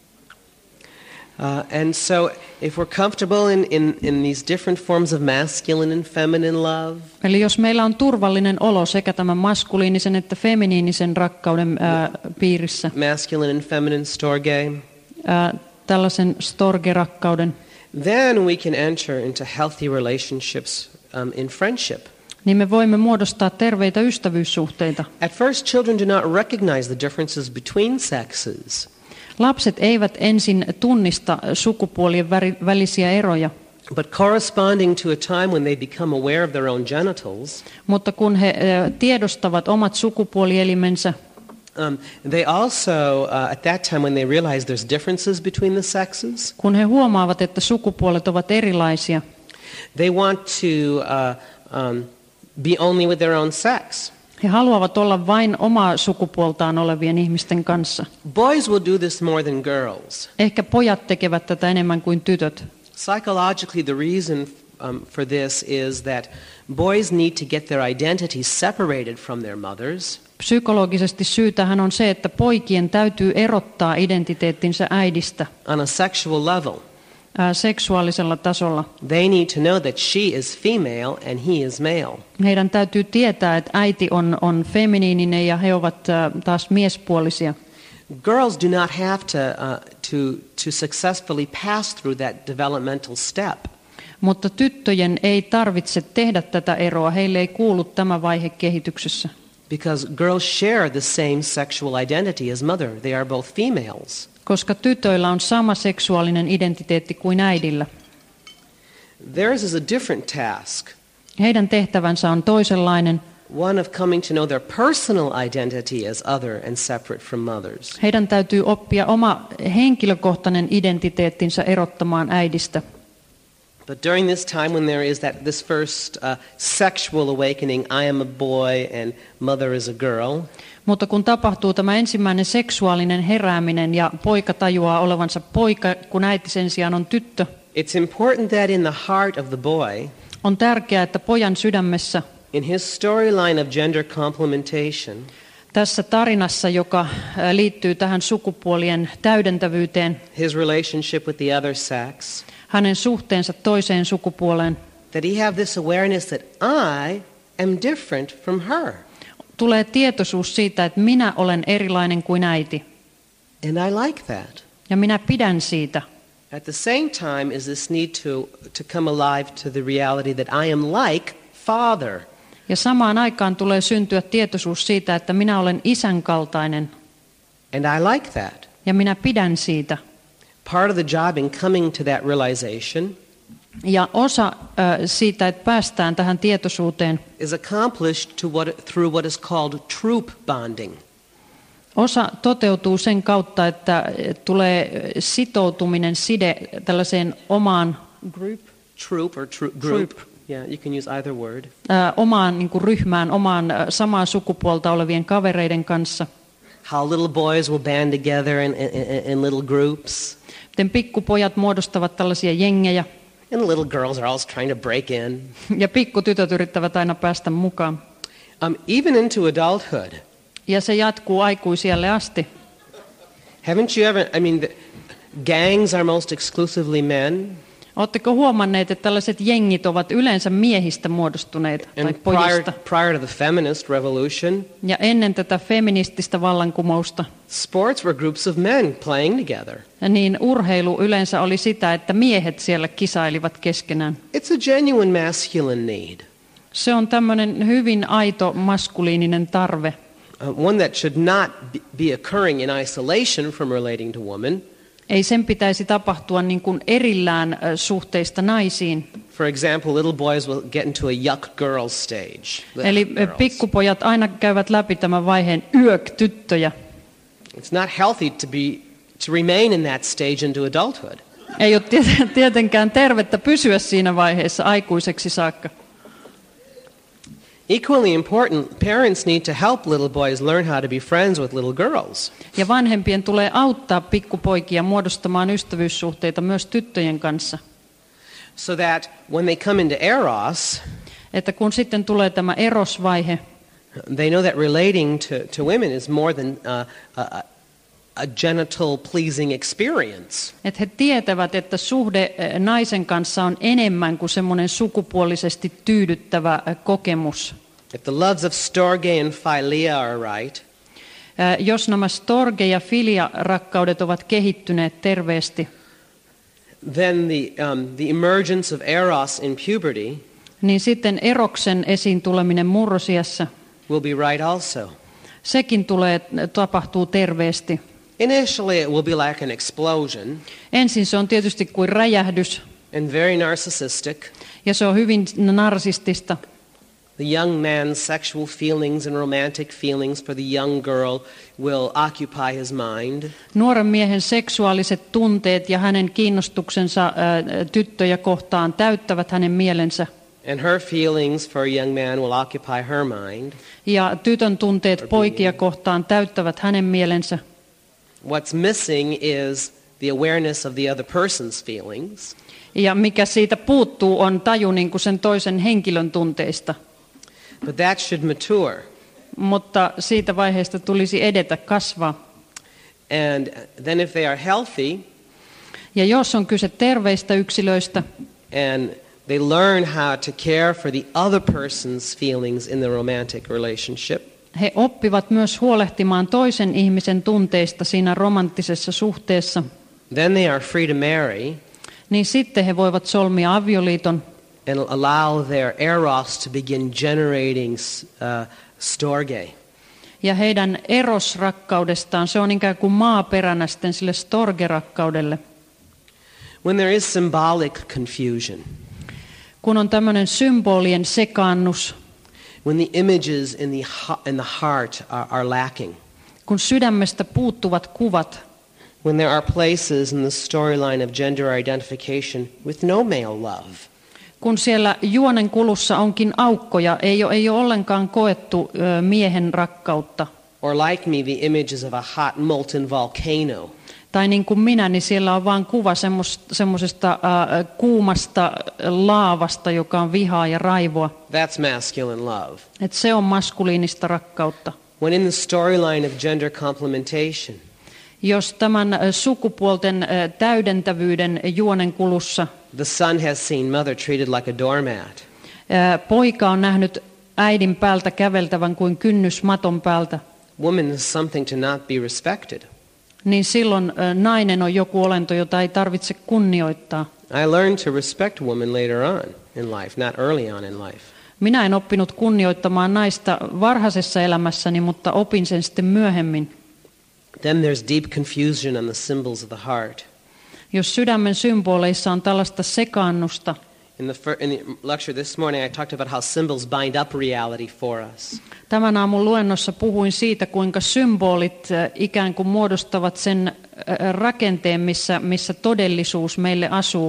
And so if we're comfortable in these different forms of masculine and feminine love, Eli jos meillä on turvallinen olo sekä tämän maskuliinisen että feminiinisen rakkauden piirissä, masculine and feminine storge, tällaisen storge-rakkauden, then we can enter into healthy relationships in friendship. niin me voimme muodostaa terveitä ystävyyssuhteita. At first, children do not recognize the differences between sexes. Lapset eivät ensin tunnista sukupuolien välisiä eroja, But corresponding to a time when they become aware of their own genitals, mutta kun he tiedostavat omat sukupuolielimensä, they also, at that time when they realize there's differences between the sexes, kun he huomaavat, että sukupuolet ovat erilaisia, they want to be only with their own sex. he haluavat olla vain omaa sukupuoltaan olevien ihmisten kanssa. Boys will do this more than girls. Ehkä pojat tekevät tätä enemmän kuin tytöt. Psychologically, the reason for this is that boys need to get their identity separated from their mothers. Psykologisesti syytähän on se, että poikien täytyy erottaa identiteettinsä äidistä On a sexual level, seksuaalisella tasolla. they need to know that she is female and he is male. Heidän täytyy tietää, että äiti on feminiininen ja he ovat taas miespuolisia. Girls do not have to successfully pass through that developmental step. Mutta tyttöjen ei tarvitse tehdä tätä eroa, heille ei kuulu tämä vaihe kehityksessä. Because girls share the same sexual identity as mother. They are both females. Koska tytöillä on sama seksuaalinen identiteetti kuin äidillä. Theirs is a different task. Heidän tehtävänsä on toisenlainen. One of coming to know their personal identity as other and separate from mothers. Heidän täytyy oppia oma henkilökohtainen identiteettinsä erottamaan äidistä. But during this time when there is this first sexual awakening, I am a boy and mother is a girl, Mutta kun tapahtuu tämä ensimmäinen seksuaalinen herääminen ja poika tajuaa olevansa poika, kun äiti sen sijaan on tyttö, it's important that in the heart of the boy, on tärkeää, että pojan sydämessä, in his storyline of gender complementation, tässä tarinassa, joka liittyy tähän sukupuolien täydentävyyteen, his relationship with the other sex, hänen suhteensa toiseen sukupuoleen, that he have this awareness that I am different from her. Tulee tietoisuus siitä, että minä olen erilainen kuin äiti. And I like that. Ja minä pidän siitä. At the same time is this need to come alive to the reality that I am like Father. Ja samaan aikaan tulee syntyä tietoisuus siitä, että minä olen isän kaltainen. And I like that. Ja minä pidän siitä. Part of the job in coming to that realization Ja osa siitä, että päästään tähän tietoisuuteen, is accomplished through what is called troop bonding. osa toteutuu sen kautta, että tulee sitoutuminen, side tällaiseen omaan Troop. Yeah, you can use either word. Omaan niin kuin ryhmään, omaan samaa sukupuolta olevien kavereiden kanssa. How little boys will band together in little groups. Miten pikkupojat muodostavat tällaisia jengejä. And little girls are always trying to break in. Ja pikkutytöt yrittävät aina päästä mukaan. Even into adulthood. Ja se jatkuu aikuisiälle asti. Haven't you ever, gangs are most exclusively men. Oletteko huomanneet, että tällaiset jengit ovat yleensä miehistä muodostuneita tai pojista? Prior to the feminist revolution, ja ennen tätä feminististä vallankumousta, sports were groups of men playing together. Niin urheilu yleensä oli sitä, että miehet siellä kisailivat keskenään. It's a genuine masculine need. Se on tämmöinen hyvin aito maskuliininen tarve. One that should not be occurring in isolation from relating to women. Ei sen pitäisi tapahtua niin kuin erillään suhteista naisiin. For example, little boys will get into a yuck girls stage. Eli pikkupojat aina käyvät läpi tämän vaiheen tyttöjä. It's not healthy to remain in that stage into adulthood. Ei ole tietenkään tervettä pysyä siinä vaiheessa aikuiseksi saakka. Equally important, parents need to help little boys learn how to be friends with little girls. Ja vanhempien tulee auttaa pikkupoikia muodostamaan ystävyyssuhteita myös tyttöjen kanssa. So that when they come into eros, että kun sitten tulee tämä erosvaihe, they know that relating to women is more than a genital pleasing experience. Että he tietävät, että suhde naisen kanssa on enemmän kuin semmoinen sukupuolisesti tyydyttävä kokemus. If the loves of Storge and Philia are right, jos nämä Storge ja Filia rakkaudet ovat kehittyneet terveesti, then the emergence of eros in puberty, niin sitten eroksen esiin tuleminen murrosiässä will be right also. Sekin tapahtuu terveesti. Initially it will be like an explosion. Ensin se on tietysti kuin räjähdys. And very narcissistic. Ja se on hyvin narsistista. The young man's sexual feelings and romantic feelings for the young girl will occupy his mind. Nuoren miehen seksuaaliset tunteet ja hänen kiinnostuksensa tyttöjä kohtaan täyttävät hänen mielensä. And her feelings for a young man will occupy her mind. Ja tytön tunteet poikia kohtaan täyttävät hänen mielensä. What's missing is the awareness of the other person's feelings. Ja mikä siitä puuttuu on taju niin kuin sen toisen henkilön tunteista. But that should mature. Mutta siitä vaiheesta tulisi edetä, kasvaa. And then if they are healthy, ja jos on kyse terveistä yksilöistä, and they learn how to care for the other person's feelings in the romantic relationship, he oppivat myös huolehtimaan toisen ihmisen tunteista siinä romanttisessa suhteessa. Then they are free to marry. Niin sitten he voivat solmia avioliiton. And allow their eros to begin generating storge. Ja heidän erosrakkaudestaan, se on ikään kuin maaperänä sitten sille storge-rakkaudelle. When there is symbolic confusion. Kun on tämmöinen symbolien sekaannus. When the images in the heart are lacking. Kun sydämestä puuttuvat kuvat. When there are places in the storyline of gender identification with no male love. Kun siellä juonen kulussa onkin aukkoja, ei ole ollenkaan koettu miehen rakkautta. Or like me, the images of a hot molten volcano. Tai niin kuin minä, niin siellä on vain kuva semmoisesta kuumasta laavasta, joka on vihaa ja raivoa. That's masculine love. Et se on maskuliinista rakkautta. When in the storyline of gender complementation, jos tämän sukupuolten täydentävyyden juonen kulussa the son has seen mother treated like a doormat. Poika on nähnyt äidin päältä käveltävän kuin kynnys maton päältä. Woman is something to not be respected. Niin silloin nainen on joku olento, jota ei tarvitse kunnioittaa. I learned to respect woman later on in life, not early on in life. Minä en oppinut kunnioittamaan naista varhaisessa elämässäni, mutta opin sen sitten myöhemmin. Then there's deep confusion on the symbols of the heart. Jos sydämen symboleissa on tällaista sekaannusta. In the lecture this morning I talked about how symbols bind up reality for us. Tämän aamun luennossa puhuin siitä, kuinka symbolit ikään kuin muodostavat sen rakenteen, missä todellisuus meille asuu.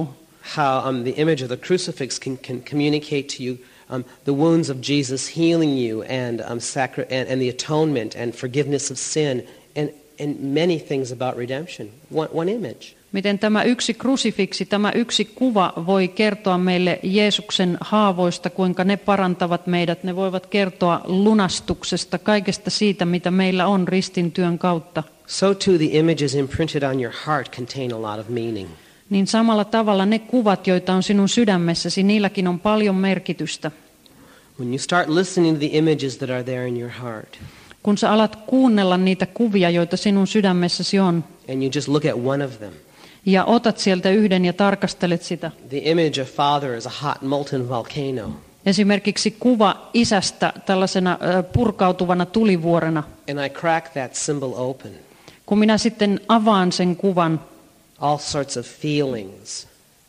how the image of the crucifix can communicate to you the wounds of Jesus healing you and the atonement and forgiveness of sin and many things about redemption. One image. Miten tämä yksi krusifiksi, tämä yksi kuva voi kertoa meille Jeesuksen haavoista, kuinka ne parantavat meidät. Ne voivat kertoa lunastuksesta, kaikesta siitä, mitä meillä on ristin työn kautta. So too the images imprinted on your heart contain a lot of meaning. Niin samalla tavalla ne kuvat, joita on sinun sydämessäsi, niilläkin on paljon merkitystä. When you start listening to the images that are there in your heart, kun sä alat kuunnella niitä kuvia, joita sinun sydämessäsi on, and you just look at one of them, ja otat sieltä yhden ja tarkastelet sitä. the image of Father is a hot molten volcano, Esimerkiksi kuva isästä tällaisena purkautuvana tulivuorena. and I crack that symbol open. Kun minä sitten avaan sen kuvan, All sorts of feelings,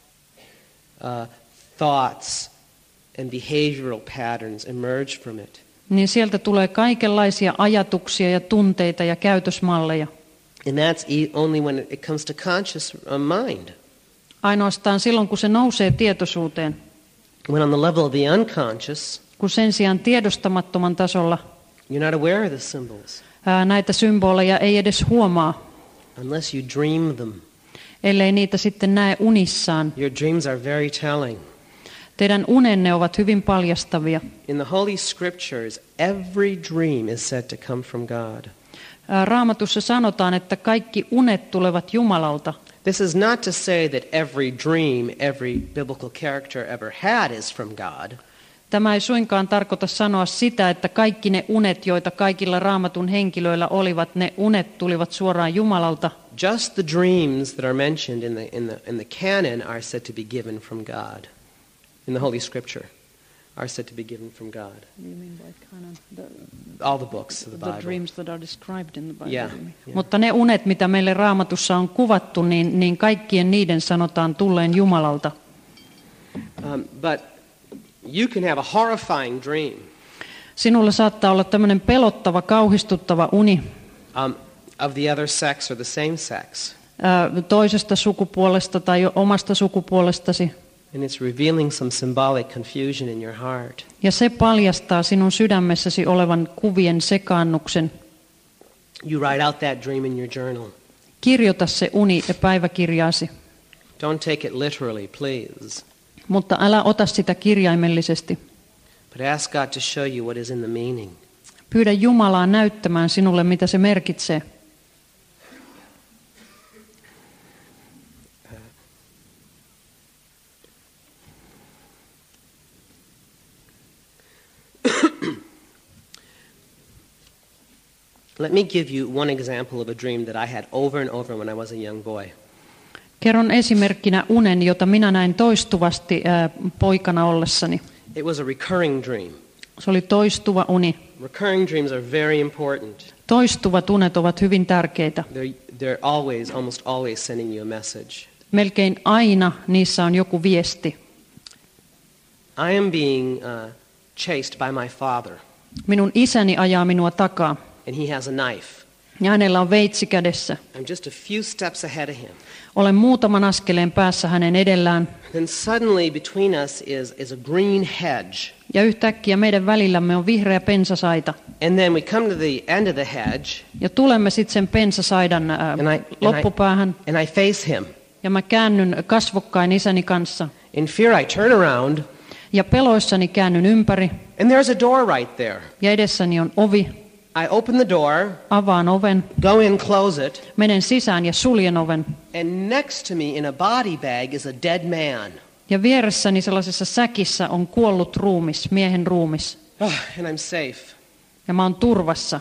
thoughts, and behavioral patterns emerge from it. niin sieltä tulee kaikenlaisia ajatuksia ja tunteita ja käytösmalleja. And that's only when it comes to conscious mind. Ainoastaan silloin, kun se nousee tietoisuuteen. When on the level of the unconscious, Kun sen sijaan tiedostamattoman tasolla you're not aware of the symbols näitä symboleja ei edes huomaa, unless you dream them. ellei niitä sitten näe unissaan. Your dreams are very telling. Teidän unenne ovat hyvin paljastavia. In the Holy Scriptures, every dream is said to come from God. Raamatussa sanotaan, että kaikki unet tulevat Jumalalta. This is not to say that every dream every biblical character ever had is from God. Tämä ei suinkaan tarkoita sanoa sitä, että kaikki ne unet, joita kaikilla Raamatun henkilöillä olivat, ne unet tulivat suoraan Jumalalta. Just the dreams that are mentioned in the canon are said to be given from God. In the Holy Scripture are said to be given from God. All the books of the Bible. The dreams that are described in the Bible. Yeah. Mutta ne unet, mitä meille Raamatussa on kuvattu, niin kaikkien niiden sanotaan tulleen Jumalalta. But you can have a horrifying dream. Sinulla saattaa olla tämmöinen pelottava, kauhistuttava uni Of the other sex or the same sex. Toisesta sukupuolesta tai omasta sukupuolestasi. And it's revealing some symbolic confusion in your heart. Ja se paljastaa sinun sydämessäsi olevan kuvien sekaannuksen. You write out that dream in your journal. Kirjoita se uni ja päiväkirjaasi. Don't take it literally, please. Mutta älä ota sitä kirjaimellisesti. But ask God to show you what is in the meaning. Pyydä Jumalaa näyttämään sinulle, mitä se merkitsee. Let me give you one example of a dream that I had over and over when I was a young boy. Kerron esimerkkinä unen, jota minä näin toistuvasti poikana ollessani. It was a recurring dream. Se oli toistuva uni. Recurring dreams are very important. Toistuvat unet ovat hyvin tärkeitä. They're almost always sending you a message. Melkein aina niissä on joku viesti. I am being chased by my father, Minun isäni ajaa minua takaa. and he has a knife. Ja hänellä on veitsi kädessä. I'm just a few steps ahead of him. Olen muutaman askeleen päässä hänen edellään. Then suddenly between us is a green hedge. Ja yhtäkkiä meidän välillämme on vihreä pensasaita. And then we come to the end of the hedge, Ja tulemme sitten sen pensasaidan loppupäähän. and I face him. Ja mä käännyn kasvokkain isäni kanssa. In fear I turn around, Ja peloissani käännyn ympäri. and there's a door right there. Ja edessäni on ovi. I open the door, Avaan oven. go in, close it, Menen sisään ja suljen oven. and next to me in a body bag is a dead man. Ja vieressäni sellaisessa säkissä on kuollut ruumis, miehen ruumis. And I'm safe. Ja mä oon turvassa.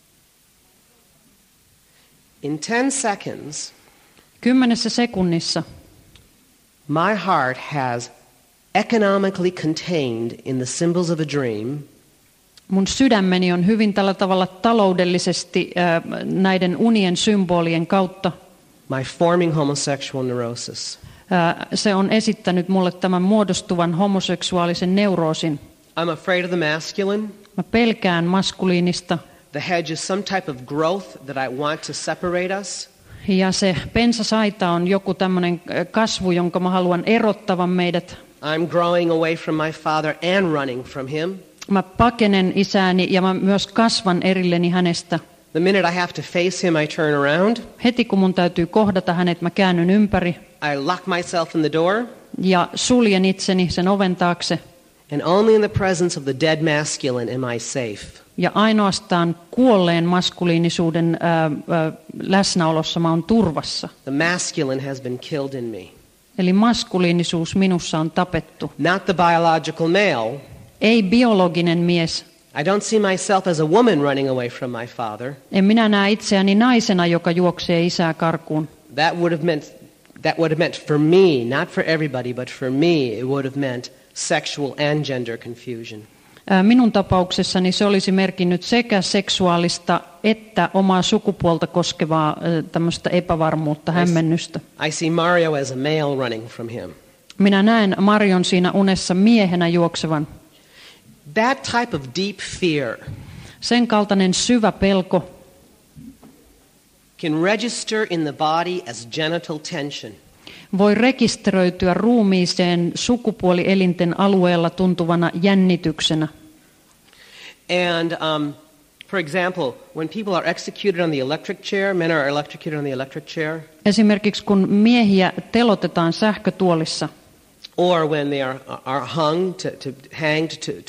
In 10 seconds, 10 sekunnissa my heart has economically contained in the symbols of a dream mun sydämeni on hyvin tällä tavalla taloudellisesti näiden unien symbolien kautta. my forming homosexual neurosis. Se on esittänyt mulle tämän muodostuvan homoseksuaalisen neuroosin. I'm afraid of the masculine. Mä pelkään maskuliinista. The hedge is some type of growth that I want to separate us. Ja se pensasaita on joku tämmöinen kasvu, jonka mä haluan erottavan meidät. I'm growing away from my father and running from him. Mä pakenen isääni ja mä myös kasvan erilleni hänestä. The minute I have to face him, I turn around. Heti kun mun täytyy kohdata hänet, mä käännyn ympäri. I lock myself in the door. Ja suljen itseni sen oven taakse. And only in the presence of the dead masculine am I safe. Ja ainoastaan kuolleen maskuliinisuuden läsnäolossa mä oon turvassa. The masculine has been killed in me. Eli maskuliinisuus minussa on tapettu. Not the biological male. Ei biologinen mise. I don't see myself as a woman running away from my father. En minä näe itseäni naisena, joka juoksee isää karkuun. That would have meant for me, not for everybody, but for me, it would have meant sexual and gender confusion. Minun tapauksessani se olisi merkinnyt sekä seksuaalista että omaa sukupuolta koskevaa tämmöistä epävarmuutta, hämmennystä. I see Mario as a male running from him. Minä näen Marion siinä unessa miehenä juoksevan. That type of deep fear Sen kaltainen syvä pelko can register in the body as genital tension. voi rekisteröityä ruumiiseen sukupuolielinten alueella tuntuvana jännityksenä. And for example, when people are executed on the electric chair, men are electrocuted on the electric chair, Esimerkiksi kun miehiä telotetaan sähkötuolissa, or when they are hung hanged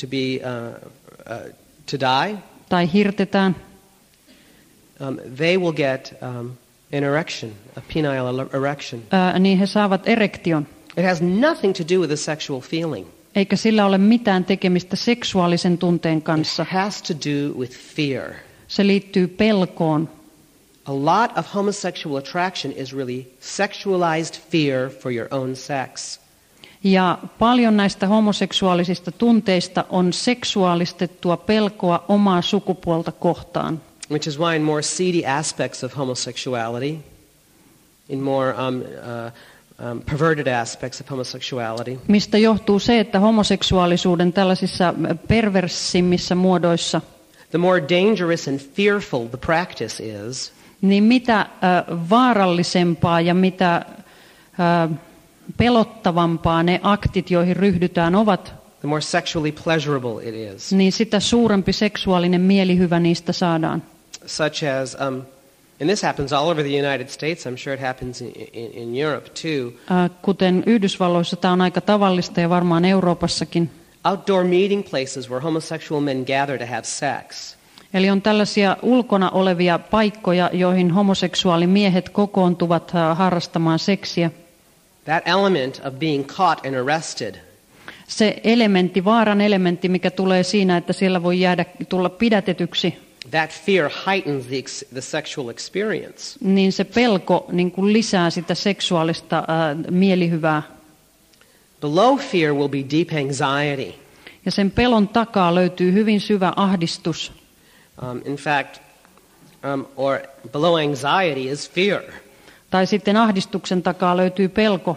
to die, tai hirtetään, they will get an erection, a penile erection. niin he saavat erektion. It has nothing to do with a sexual feeling. Eikä sillä ole mitään tekemistä seksuaalisen tunteen kanssa. It has to do with fear. Se liittyy pelkoon. A lot of homosexual attraction is really sexualized fear for your own sex. Ja paljon näistä homoseksuaalisista tunteista on seksuaalistettua pelkoa omaa sukupuolta kohtaan. Which is why in more seedy aspects of homosexuality, in more perverted aspects of homosexuality, Mistä johtuu se, että homoseksuaalisuuden tällaisissa perversimmissä muodoissa, the more dangerous and fearful the practice is, niin mitä vaarallisempaa ja mitä pelottavampaa ne aktit, joihin ryhdytään, ovat, the more sexually pleasurable it is. niin sitä suurempi seksuaalinen mielihyvä niistä saadaan. Such as, and this happens all over the United States, I'm sure it happens in Europe too. Kuten Yhdysvalloissa tämä on aika tavallista ja varmaan Euroopassakin. Outdoor meeting places where homosexual men gather to have sex. Eli on tällaisia ulkona olevia paikkoja, joihin homoseksuaalimiehet kokoontuvat harrastamaan seksiä. That element of being caught and arrested, Se elementti, vaaran elementti, mikä tulee siinä, että siellä voi tulla pidätetyksi, that fear heightens the sexual experience. niin se pelko niin kuin lisää sitä seksuaalista mielihyvää. Below fear will be deep anxiety. Ja sen pelon takaa löytyy hyvin syvä ahdistus. In fact, or below anxiety is fear. Tai sitten ahdistuksen takaa löytyy pelko.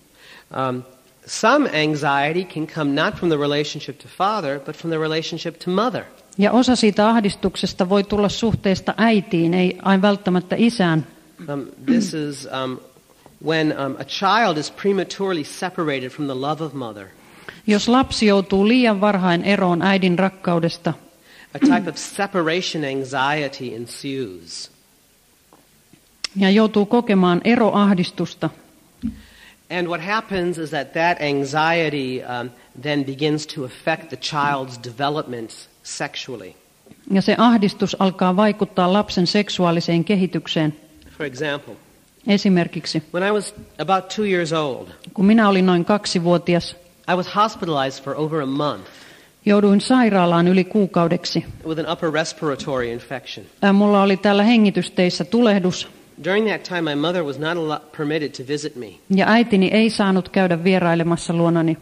Some anxiety can come not from the relationship to father, but from the relationship to mother. Ja osa siitä ahdistuksesta voi tulla suhteesta äitiin, ei aina välttämättä isään. This is when a child is prematurely separated from the love of mother. Jos lapsi joutuu liian varhain eroon äidin rakkaudesta, A type of separation anxiety ensues. ja joutuu kokemaan eroahdistusta, And what happens is that anxiety then begins to affect the child's development sexually. ja se ahdistus alkaa vaikuttaa lapsen seksuaaliseen kehitykseen. For example, Esimerkiksi, when I was about 2 years old, kun minä olin noin 2-vuotias, I was hospitalized for over a month jouduin sairaalaan yli kuukaudeksi. with an upper respiratory infection. Mulla oli täällä hengitysteissä tulehdus, During that time, my mother was not permitted to visit me. ja äitini ei saanut käydä vierailemassa luonani.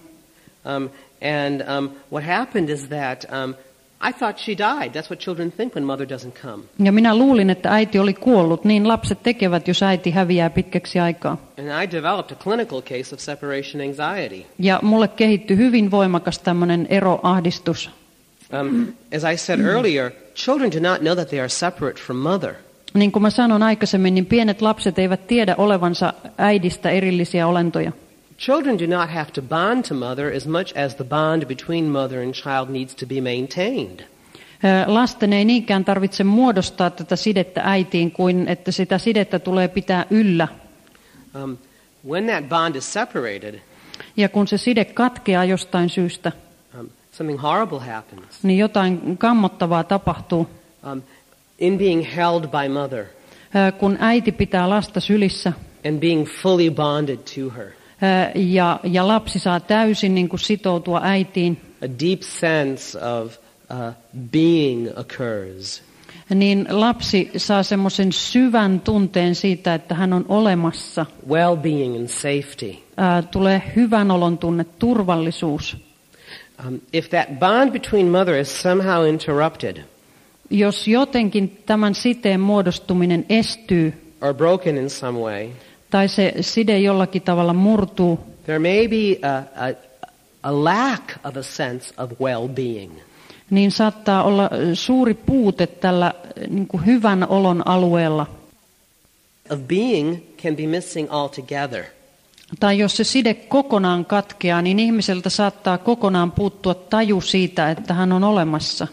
What happened is that I thought she died. That's what children think when mother doesn't come. Ja minä luulin, että äiti oli kuollut, niin lapset tekevät, jos äiti häviää pitkäksi aikaa. And I developed a clinical case of separation anxiety. Ja mulle kehittyi hyvin voimakas tämmöinen eroahdistus. As I said earlier, children do not know that they are separate from mother. Niin kuin mä sanon aikaisemmin, niin pienet lapset eivät tiedä olevansa äidistä erillisiä olentoja. Children do not have to bond to mother as much as the bond between mother and child needs to be maintained. Lasten ei niinkään tarvitse muodostaa tätä sidettä äitiin, kuin että sitä sidettä tulee pitää yllä. When that bond is separated, ja kun se side katkeaa jostain syystä, something horrible happens. Niin jotain kammottavaa tapahtuu. In being held by mother, kun äiti pitää lasta sylissä, and being fully bonded to her, ja lapsi saa täysin niin kuin sitoutua äitiin, a deep sense of being occurs. Niin lapsi saa semmoisen syvän tunteen siitä, että hän on olemassa. Well-being and safety. Tulee hyvän olon tunne, turvallisuus. If that bond between mother is somehow interrupted, jos jotenkin tämän siteen muodostuminen estyy, or broken in some way, tai se side jollakin tavalla murtuu, there may be a lack of a sense of well-being. Niin saattaa olla suuri puute tällä niin kuin hyvän olon alueella. Of being can be missing altogether. Tai jos se side kokonaan katkeaa, niin ihmiseltä saattaa kokonaan puuttua taju siitä, että hän on olemassa.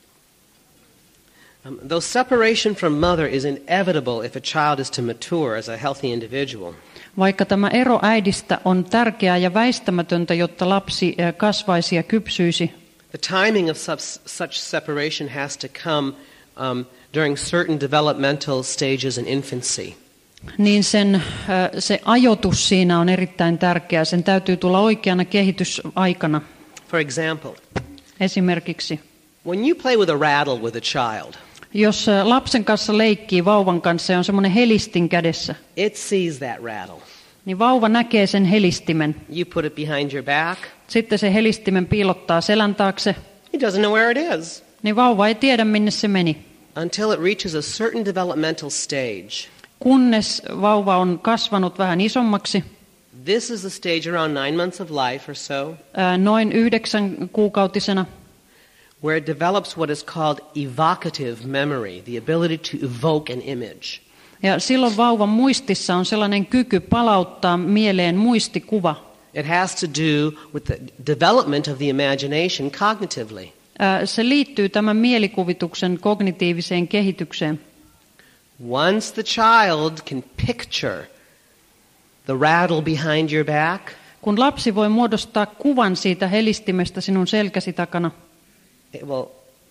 Though separation from mother is inevitable if a child is to mature as a healthy individual. Vaikka tämä ero äidistä on tärkeää ja väistämätöntä, jotta lapsi kasvaisi ja kypsyisi, the timing of such separation has to come during certain developmental stages in infancy. Niin se ajoitus siinä on erittäin tärkeää. Sen täytyy tulla oikeana kehitysaikana. For example, esimerkiksi, when you play with a rattle with a child, jos lapsen kanssa leikkii vauvan kanssa ja on semmoinen helistin kädessä, it sees that rattle. Niin vauva näkee sen helistimen. You put it behind your back. Sitten se helistimen piilottaa selän taakse. He doesn't know where it is. Niin vauva ei tiedä, minne se meni. Until it reaches a certain developmental stage. Kunnes vauva on kasvanut vähän isommaksi. This is the stage around 9 months of life or so. Noin 9-kuukautisena. Where it develops what is called evocative memory, the ability to evoke an image. Ja silloin vauvan muistissa on sellainen kyky palauttaa mieleen muistikuva. It has to do with the development of the imagination cognitively. Se liittyy tämän mielikuvituksen kognitiiviseen kehitykseen. Once the child can picture the rattle behind your back, kun lapsi voi muodostaa kuvan siitä helistimestä sinun selkäsi takana, it will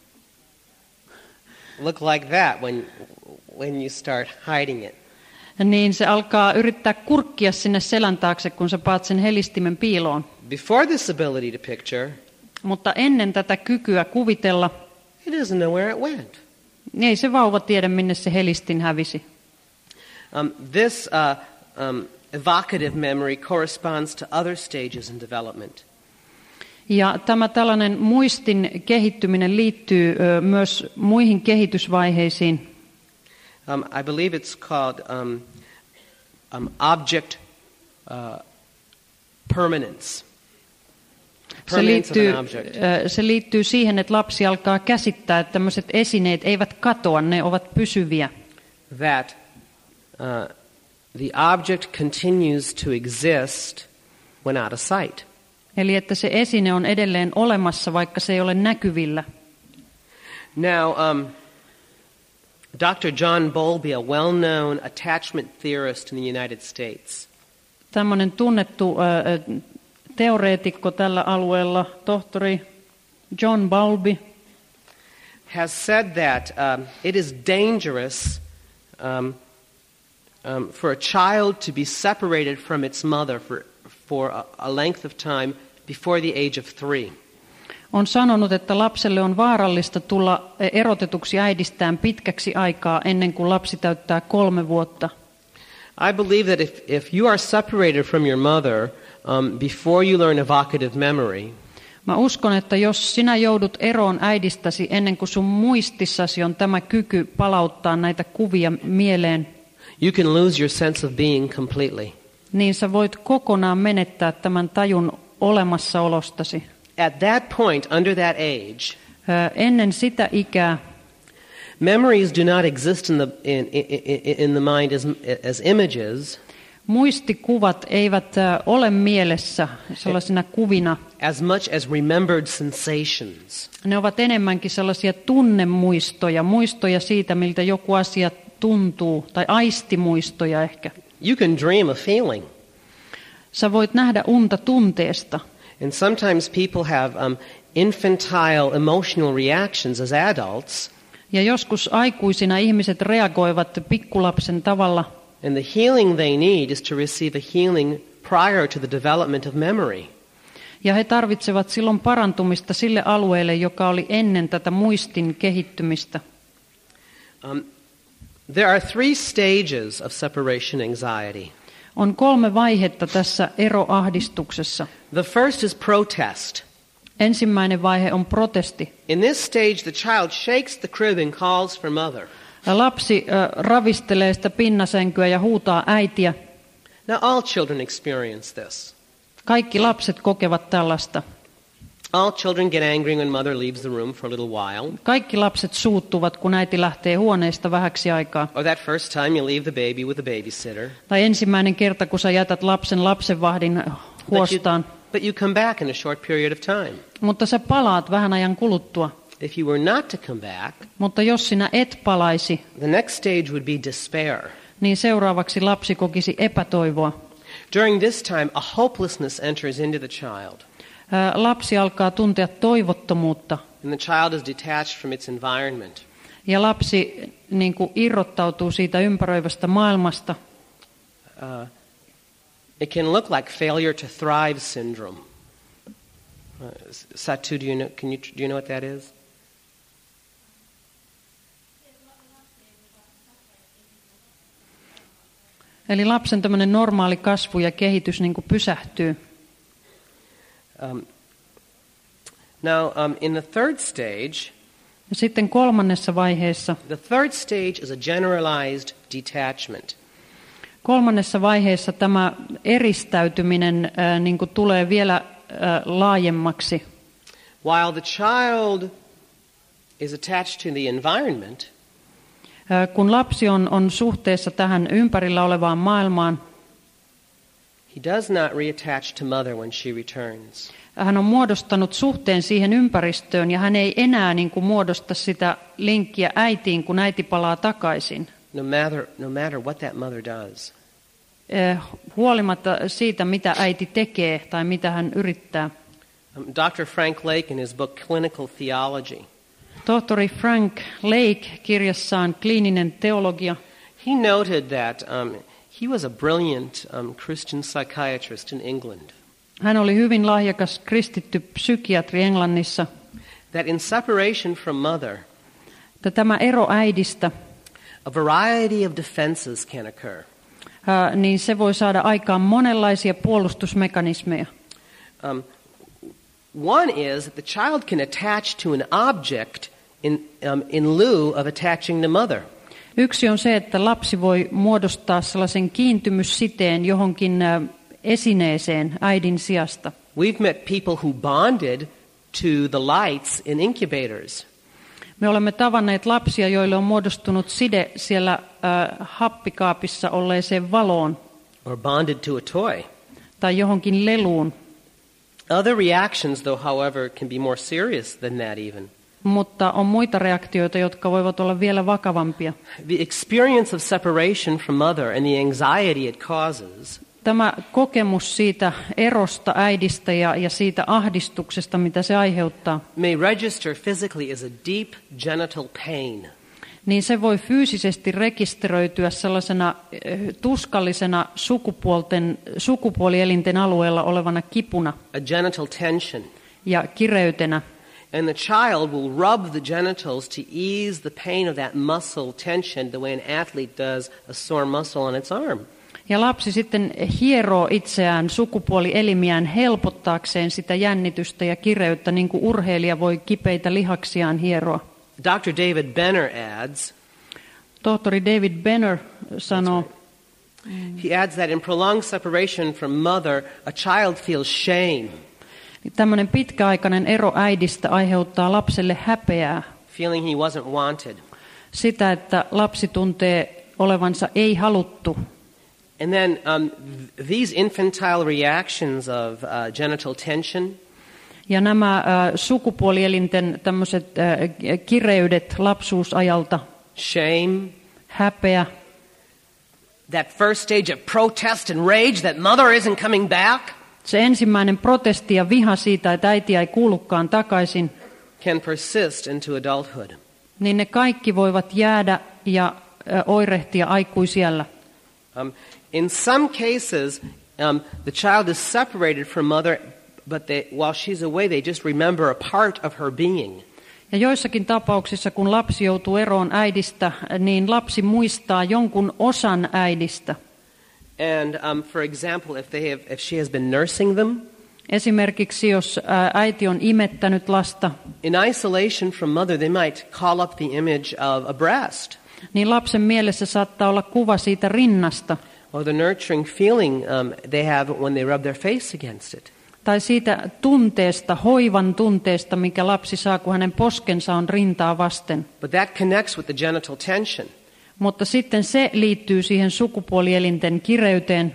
look like that when you start hiding it. Niin se alkaa yrittää kurkkia sinne selän taakse, kun sä paat sen helistimen piiloon. Before this ability to picture, mutta ennen tätä kykyä kuvitella, it doesn't know where it went. Ei se vauva tiedä, minne se helistin hävisi. This evocative memory corresponds to other stages in development. Ja tämä tällainen muistin kehittyminen liittyy myös muihin kehitysvaiheisiin. I believe it's called object permanence. Se liittyy siihen, että lapsi alkaa käsittää, että tämmöiset esineet eivät katoa, ne ovat pysyviä. That the object continues to exist when out of sight. Eli että se esine on edelleen olemassa, vaikka se ei ole näkyvillä. Now, Dr. John Bowlby, a well-known attachment theorist in the United States. Tämmöinen tunnettu teoreetikko tällä alueella, tohtori John Bowlby, has said that it is dangerous for a child to be separated from its mother for a length of time before the age of 3. On sanonut, että lapselle on vaarallista tulla erotetuksi äidistään pitkäksi aikaa ennen kuin lapsi täyttää 3 vuotta. I believe that if you are separated from your mother before you learn evocative memory, mä uskon, että jos sinä joudut eroon äidistäsi ennen kuin sun muistissasi on tämä kyky palauttaa näitä kuvia mieleen, you can lose your sense of being completely. Niin sä voit kokonaan menettää tämän tajun olemassaolostasi. At that point, under that age, ennen sitä ikää, Memories do not exist in the mind as images. Muistikuvat eivät ole mielessä sellaisina kuvina. As much as remembered sensations. Ne ovat enemmänkin sellaisia tunnemuistoja, muistoja siitä, miltä joku asia tuntuu, tai aistimuistoja ehkä. You can dream a feeling. Sä voit nähdä unta tunteesta. And sometimes people have infantile emotional reactions as adults. Ja joskus aikuisina ihmiset reagoivat pikkulapsen tavalla. And the healing they need is to receive a healing prior to the development of memory. Ja he tarvitsevat silloin parantumista sille alueelle, joka oli ennen tätä muistin kehittymistä. There are 3 stages of separation anxiety. On 3 vaihetta tässä eroahdistuksessa. The first is protest. Ensimmäinen vaihe on protesti. In this stage, the child shakes the crib and calls for mother. Lapsi ravistelee sitä pinnasänkyä ja huutaa äitiä. Now all children experience this. Kaikki lapset kokevat tällaista. All children get angry when mother leaves the room for a little while. Kaikki lapset suuttuvat, kun äiti lähtee huoneesta vähäksi aikaa. Or that first time you leave the baby with a babysitter. Tai ensimmäinen kerta, kun sä jätät lapsen lapsenvahdin huostaan. But you come back in a short period of time. Mutta sä palaat vähän ajan kuluttua. If you were not to come back, mutta jos sinä et palaisi, the next stage would be despair. Niin seuraavaksi lapsi kokisi epätoivoa. During this time, a hopelessness enters into the child. Lapsi alkaa tuntea toivottomuutta. And the child is detached from its environment. Ja lapsi niin kuin irrottautuu siitä ympäröivästä maailmasta. It can look like failure to thrive syndrome. Satu, do you know what that is? Eli lapsen tämmöinen normaali kasvu ja kehitys niin kuin pysähtyy. In the third stage, ja sitten 3. vaiheessa, the third stage is a generalized detachment. 3. vaiheessa tämä eristäytyminen niin kuin tulee vielä laajemmaksi. While the child is attached to the environment, kun lapsi on suhteessa tähän ympärillä olevaan maailmaan, he does not reattach to mother when she returns. Hän on muodostanut suhteen siihen ympäristöön ja hän ei enää niin kuin muodosta sitä linkkiä äitiin, kun äiti palaa takaisin. No matter what that mother does. Huolimatta siitä, mitä äiti tekee tai mitä hän yrittää. Dr. Frank Lake in his book Clinical Theology. Tohtori Frank Lake kirjassaan Kliininen teologia. He noted that he was a brilliant Christian psychiatrist in England. Hän oli hyvin lahjakas kristitty psykiatri Englannissa. That in separation from mother, tämä ero äidistä, a variety of defenses can occur. Niin se voi saada aikaan monenlaisia puolustusmekanismeja. One is that the child can attach to an object in lieu of attaching to mother. Yksi on se, että lapsi voi muodostaa sellaisen kiintymyssiteen johonkin esineeseen äidin sijasta. We've met people who bonded to the lights in incubators. Me olemme tavanneet lapsia, joille on muodostunut side siellä happikaapissa olleeseen valoon. Or bonded to a toy. Tai johonkin leluun. Other reactions, though, however, can be more serious than that even. Mutta on muita reaktioita, jotka voivat olla vielä vakavampia. The experience of separation from mother and the anxiety it causes. Tämä kokemus siitä erosta äidistä ja siitä ahdistuksesta, mitä se aiheuttaa, may register physically as a deep genital pain. Niin se voi fyysisesti rekisteröityä sellaisena tuskallisena sukupuolielinten alueella olevana kipuna. A genital tension. Ja kireytenä. And the child will rub the genitals to ease the pain of that muscle tension the way an athlete does a sore muscle on its arm. Ja lapsi sitten hieroo itseään sukupuolielimiään helpottaakseen sitä jännitystä ja kireyttä, niin kuin urheilija voi kipeitä lihaksiaan hieroa. Dr. David Benner adds, tohtori David Benner sanoo, he adds that in prolonged separation from mother, a child feels shame. Tämmöinen pitkäaikainen ero äidistä aiheuttaa lapselle häpeää. Feeling he wasn't wanted. Sitä, että lapsi tuntee olevansa ei haluttu. And then these infantile reactions of genital tension, Ja nämä sukupuolielinten tämmöiset kireydet lapsuusajalta, shame, häpeä, that first stage of protest and rage that mother isn't coming back, se ensimmäinen protesti ja viha siitä, että äiti ei kuulukaan takaisin, can persist into adulthood. niin ne kaikki voivat jäädä ja oirehtia aikuisiällä. In some cases, the child is separated from mother, but while she's away, they just remember a part of her being. Ja joissakin tapauksissa, kun lapsi joutuu eroon äidistä, niin lapsi muistaa jonkun osan äidistä. And for example, if she has been nursing them, Esimerkiksi jos äiti on imettänyt lasta, in isolation from mother, they might call up the image of a breast, niin lapsen mielessä saattaa olla kuva siitä rinnasta or the nurturing feeling they have when they rub their face against it. tai siitä tunteesta, hoivan tunteesta, mikä lapsi saa, kun hänen poskensa on rintaa vasten. But that connects with the genital tension. Mutta sitten se liittyy siihen sukupuolielinten kireyteen.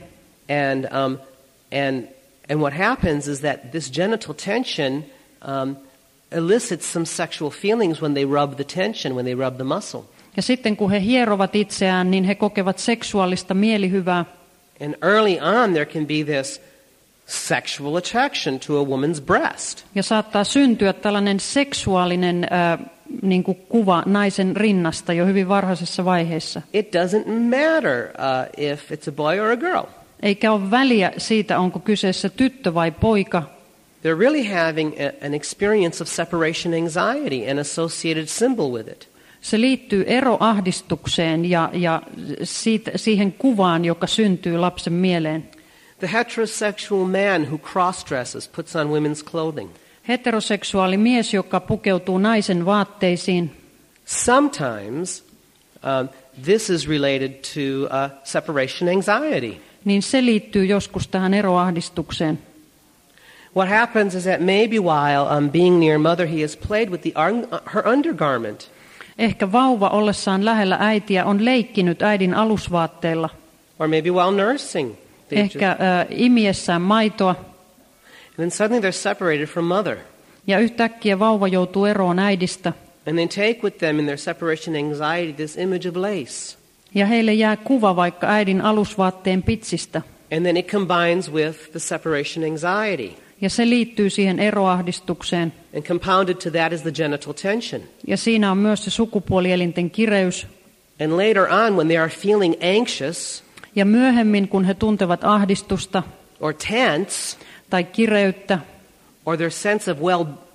And what happens is that this genital tension elicits some sexual feelings when they rub the tension, when they rub the muscle. Ja sitten kun he hierovat itseään, niin he kokevat seksuaalista mielihyvää. And early on there can be this sexual attraction to a woman's breast. Ja saattaa syntyä tällainen seksuaalinen niin kuin kuva naisen rinnasta jo hyvin varhaisessa vaiheessa. It doesn't matter if it's a boy or a girl. Eikä ole väliä siitä, onko kyseessä tyttö vai poika. They're really having an experience of separation anxiety and associated symbol with it. Se liittyy eroahdistukseen ja siihen kuvaan, joka syntyy lapsen mieleen. The heterosexual man who cross-dresses, puts on women's clothing. Heteroseksuaali mies, joka pukeutuu naisen vaatteisiin. Sometimes this is related to separation anxiety. Niin se liittyy joskus tähän eroahdistukseen. What happens is that maybe while being near mother, he has played with her undergarment. Ehkä vauva ollessaan lähellä äitiä on leikkinyt äidin alusvaatteilla. Or maybe while nursing. Ehkä imiessään maitoa. And then suddenly they're separated from mother. Ja yhtäkkiä vauva joutuu eroon äidistä. And they take with them in their separation anxiety this image of lace. Ja heille jää kuva vaikka äidin alusvaatteen pitsistä. And then it combines with the separation anxiety. Ja se liittyy siihen eroahdistukseen. And compounded to that is the genital tension. Ja siinä on myös se sukupuolielinten kireys. And later on when they are feeling anxious, ja myöhemmin kun he tuntevat ahdistusta or tense, tai kireyttä, or their sense of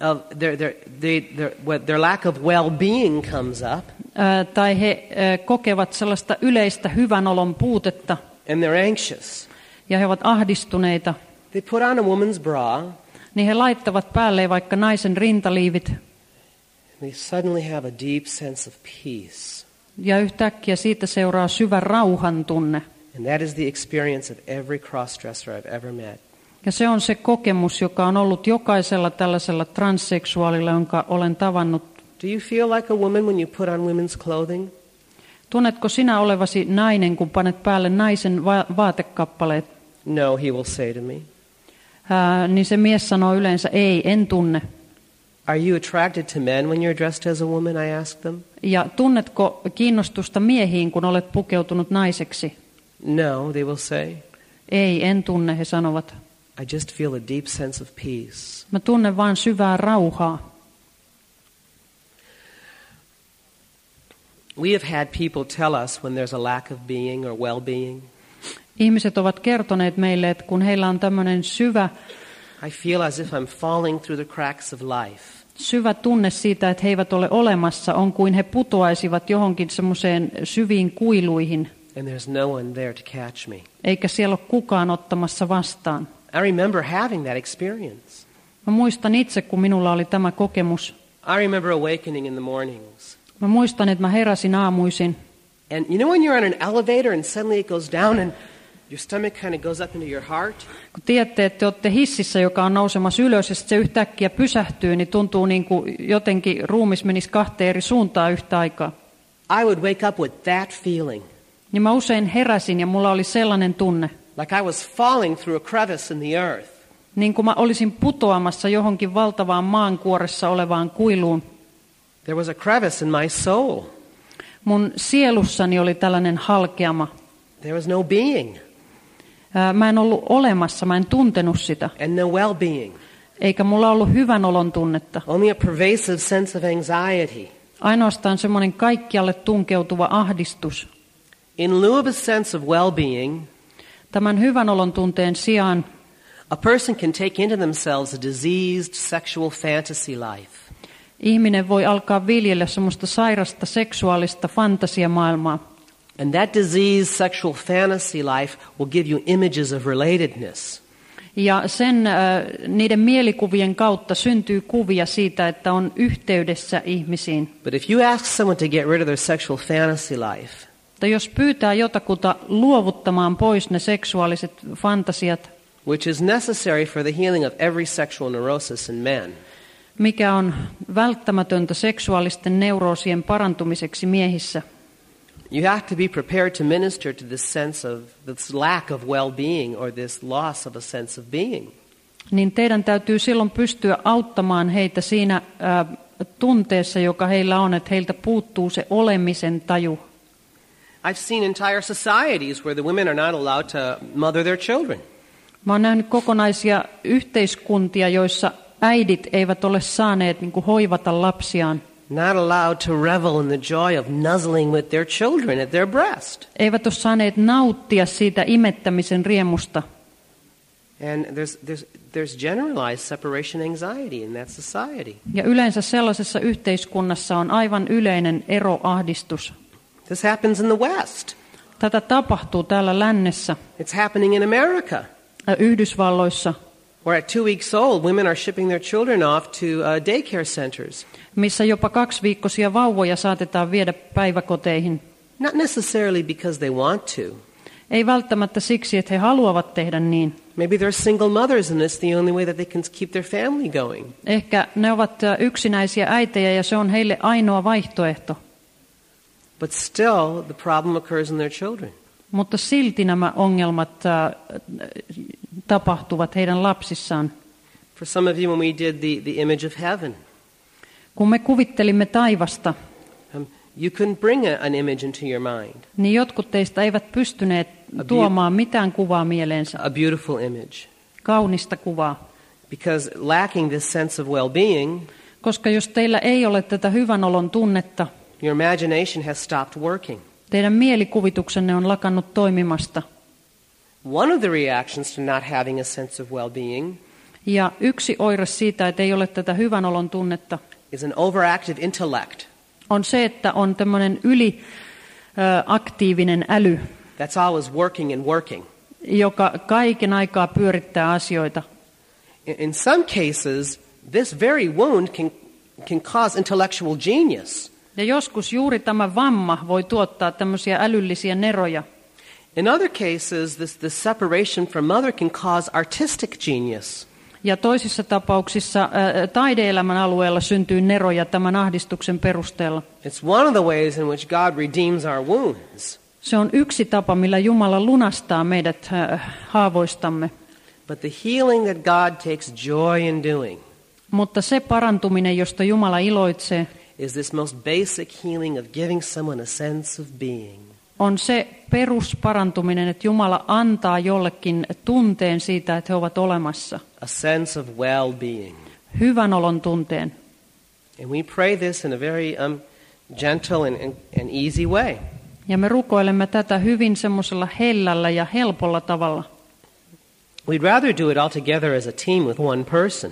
their lack of well-being comes up, tai he kokevat sellaista yleistä hyvänolon puutetta, and they're anxious, ja he ovat ahdistuneita, they put on a woman's bra, niin he laittavat päälleen vaikka naisen rintaliivit, they suddenly have a deep sense of peace. Ja yhtäkkiä siitä seuraa syvä rauhan tunne. And that is the experience of every crossdresser I've ever met. Ja se on se kokemus, joka on ollut jokaisella tällaisella transseksuaalilla, jonka olen tavannut. Do you feel like a woman when you put on women's clothing? Tunnetko sinä olevasi nainen, kun panet päälle naisen vaatekappaleet? No, he will say to me. Niin se mies sanoo yleensä, ei, en tunne. Are you attracted to men when you're dressed as a woman, I ask them. Ja tunnetko kiinnostusta miehiin, kun olet pukeutunut naiseksi? No, they will say. Ei, en tunne, he sanovat. I just feel a deep sense of peace. Mä tunnen vain syvää rauhaa. We have had people tell us when there's a lack of being or well-being. Ihmiset ovat kertoneet meille, että kun heillä on tämmöinen I feel as if I'm falling through the cracks of life. Syvä tunne siitä, että he eivät ole olemassa, on kuin he putoaisivat johonkin semmoiseen syviin kuiluihin. And there's no one there to catch me. Eikä siellä ole kukaan ottamassa vastaan. I remember having that experience. Mä muistan itse, kun minulla oli tämä kokemus. I remember awakening in the mornings. Mä muistan, että mä heräsin aamuisin. And you know when you're on an elevator and suddenly it goes down and your stomach kind of goes up into your heart? Kun tiedätte, että te olette hississä, joka on nousemassa ylös ja sitten se yhtäkkiä pysähtyy, niin tuntuu niin kuin jotenkin ruumis menisi kahteen eri suuntaan yhtä aikaa. I would wake up with that feeling. Niin mä usein heräsin ja mulla oli sellainen tunne, Like I was falling through a crevice in the earth. niin kuin mä olisin putoamassa johonkin valtavaan maankuoressa olevaan kuiluun. There was a crevice in my soul. Mun sielussani oli tällainen halkeama. There was no being Mä en ollut olemassa, mä en tuntenut sitä. and no well-being. Eikä mulla ollut hyvän olon tunnetta. Only a pervasive sense of anxiety. Ainoastaan semmoinen kaikkialle tunkeutuva ahdistus. In lieu of a sense of well-being, Tämän hyvän olon tunteen sijaan a person can take into themselves a diseased sexual fantasy life. ihminen voi alkaa viljellä semmoista sairasta seksuaalista fantasiamaailmaa. And that diseased sexual fantasy life will give you images of relatedness. Ja niiden mielikuvien kautta syntyy kuvia siitä, että on yhteydessä ihmisiin. But if you ask someone to get rid of their sexual fantasy life, Mutta jos pyytää jotakuta luovuttamaan pois ne seksuaaliset fantasiat, which is necessary for the healing of every sexual neurosis in men, mikä on välttämätöntä seksuaalisten neuroosien parantumiseksi miehissä, you have to be prepared to minister to this sense of this lack of well-being or this loss of a sense of being. niin teidän täytyy silloin pystyä auttamaan heitä siinä tunteessa, joka heillä on, että heiltä puuttuu se olemisen taju. I've seen entire societies where the women are not allowed to mother their children. Mä oon nähnyt kokonaisia yhteiskuntia, joissa äidit eivät ole saaneet niin kuin hoivata lapsiaan. Not allowed to revel in the joy of nuzzling with their children at their breast. Eivät ole saaneet nauttia siitä imettämisen riemusta. And there's generalized separation anxiety in that society. Ja yleensä sellaisessa yhteiskunnassa on aivan yleinen eroahdistus. This happens in the West. Tätä tapahtuu täällä lännessä, It's happening in America, Yhdysvalloissa, where at 2 weeks old, women are shipping their children off to daycare centers. missä jopa 2-viikkoisia vauvoja saatetaan viedä päiväkoteihin. Not necessarily because they want to. Ei välttämättä siksi, että he haluavat tehdä niin. Maybe they're single mothers and it's the only way that they can keep their family going. Ehkä ne ovat yksinäisiä äitejä ja se on heille ainoa vaihtoehto. But still, the problem occurs in their children. Mutta silti nämä ongelmat tapahtuvat heidän lapsissaan. For some of you, when we did the image of heaven, Kun me kuvittelimme taivasta, you couldn't bring an image into your mind, niin jotkut teistä eivät pystyneet tuomaan mitään kuvaa mieleensä, a beautiful image, kaunista kuvaa. because lacking this sense of well-being, Koska jos teillä ei ole tätä hyvän olon tunnetta, your imagination has stopped working. teidän mielikuvituksenne on lakannut toimimasta. One of the reactions to not having a sense of well-being Ja yksi oire siitä, että ei ole tätä hyvän olon tunnetta, is an overactive intellect on se, että on tämmöinen yliaktiivinen äly, that's always working and working. joka kaiken aikaa pyörittää asioita. In some cases, this very wound can cause intellectual genius. Ja joskus juuri tämä vamma voi tuottaa tämmöisiä älyllisiä neroja. In other cases, this separation from mother can cause artistic genius. Ja toisissa tapauksissa taide-elämän alueella syntyy neroja tämän ahdistuksen perusteella. It's one of the ways in which God redeems our wounds. Se on yksi tapa, millä Jumala lunastaa meidät haavoistamme. But the healing that God takes joy in doing Mutta se parantuminen, josta Jumala iloitsee, is this most basic healing of giving someone a sense of being. on se perusparantuminen, että Jumala antaa jollekin tunteen siitä, että he ovat olemassa. A sense of well-being. Hyvän olon tunteen. And we pray this in a very gentle and easy way. Ja me rukoilemme tätä hyvin semmoisella hellällä ja helpolla tavalla. We'd rather do it all together as a team with one person.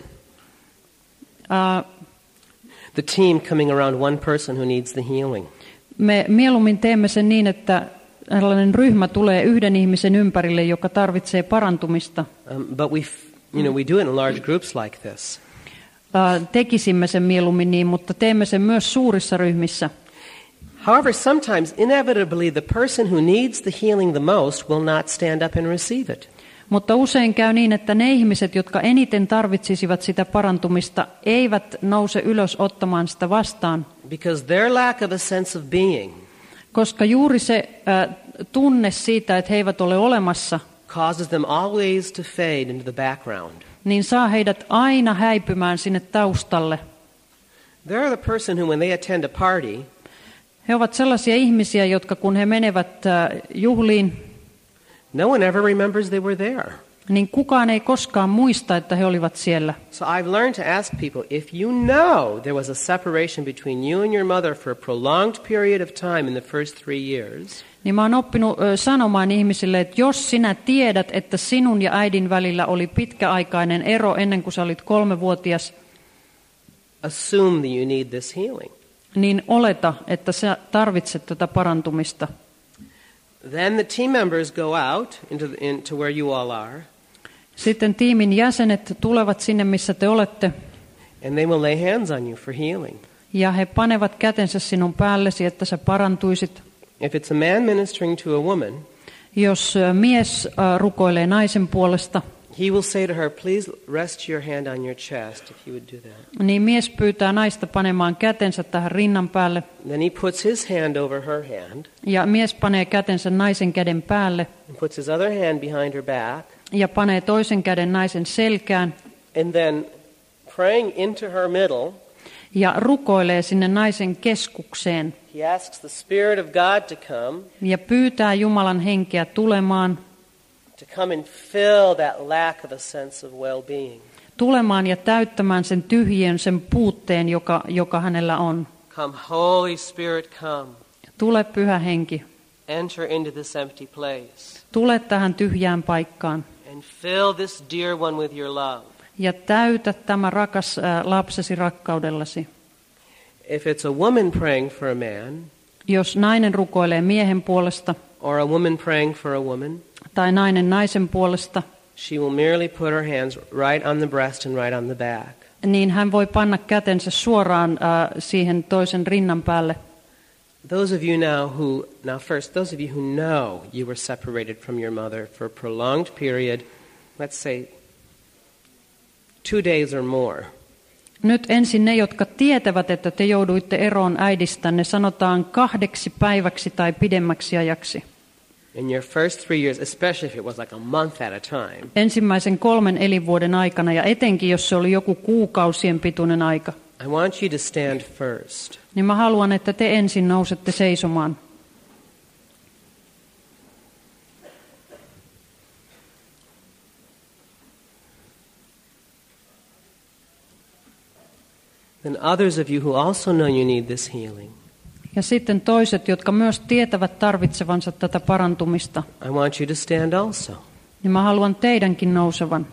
The team coming around one person who needs the healing. Me mieluummin teemme sen niin, että tällainen ryhmä tulee yhden ihmisen ympärille, joka tarvitsee parantumista. But we do it in large groups like this. Tekisimme sen mieluummin niin, mutta teemme sen myös suurissa ryhmissä. However, sometimes inevitably the person who needs the healing the most will not stand up and receive it. Mutta usein käy niin, että ne ihmiset, jotka eniten tarvitsisivat sitä parantumista, eivät nouse ylös ottamaan sitä vastaan. Because their lack of a sense of being Koska juuri se tunne siitä, että he eivät ole olemassa, causes them always to fade into the background. niin saa heidät aina häipymään sinne taustalle. They're the person who, when they attend a party, He ovat sellaisia ihmisiä, jotka kun he menevät juhliin, no one ever remembers they were there. niin kukaan ei koskaan muista, että he olivat siellä. So I've learned to ask people, if you know there was a separation between you and your mother for a prolonged period of time in the first 3 years, Niin mä oon oppinut sanomaan ihmisille, että jos sinä tiedät, että sinun ja äidin välillä oli pitkäaikainen ero ennen kuin sä olit 3-vuotias, assume that you need this healing. niin oleta, että sä tarvitset tätä parantumista. Then the team members go out into where you all are, Sitten tiimin jäsenet tulevat sinne, missä te olette, and they will lay hands on you for healing. ja he panevat kätensä sinun päällesi, että sä parantuisit. If it's a man ministering to a woman, Jos mies rukoilee naisen puolesta, he will say to her, please rest your hand on your chest, if you would do that. niin mies pyytää naista panemaan kätensä tähän rinnan päälle, Then he puts his hand over her hand, ja mies panee kätensä naisen käden päälle, and puts his other hand behind her back, ja panee toisen käden naisen selkään, and then praying into her middle, ja rukoilee sinne naisen keskukseen, he asks the Spirit of God to come ja pyytää Jumalan henkeä tulemaan and fill that lack of a sense of well-being. ja täyttämään sen tyhjön, sen puutteen, joka hänellä on. Come, Holy Spirit, come. Tule, Pyhä Henki, Enter into this empty place tule tähän tyhjään paikkaan and fill this dear one with your love. ja täytä tämä rakas lapsesi rakkaudellasi. If it's a woman praying for a man, Jos nainen rukoilee miehen puolesta or a woman praying for a woman, tai nainen naisen puolesta, she will merely put her hands right on the breast and right on the back. niin hän voi panna kätensä suoraan siihen toisen rinnan päälle. Those of you those of you who know you were separated from your mother for a prolonged period, let's say 2 days or more. Nyt ensin ne, jotka tietävät, että te jouduitte eroon äidistänne, sanotaan 2 päiväksi tai pidemmäksi ajaksi. In your first 3 years, especially if it was like a month at a time, Ensimmäisen 3 elinvuoden aikana, ja etenkin jos se oli joku kuukausien pituinen aika, I want you to stand first. niin mä haluan, että te ensin nousette seisomaan. Then others of you who also know you need this healing, Ja sitten toiset, jotka myös tietävät tarvitsevansa tätä parantumista, I want you to stand also. niin mä haluan teidänkin nousevan.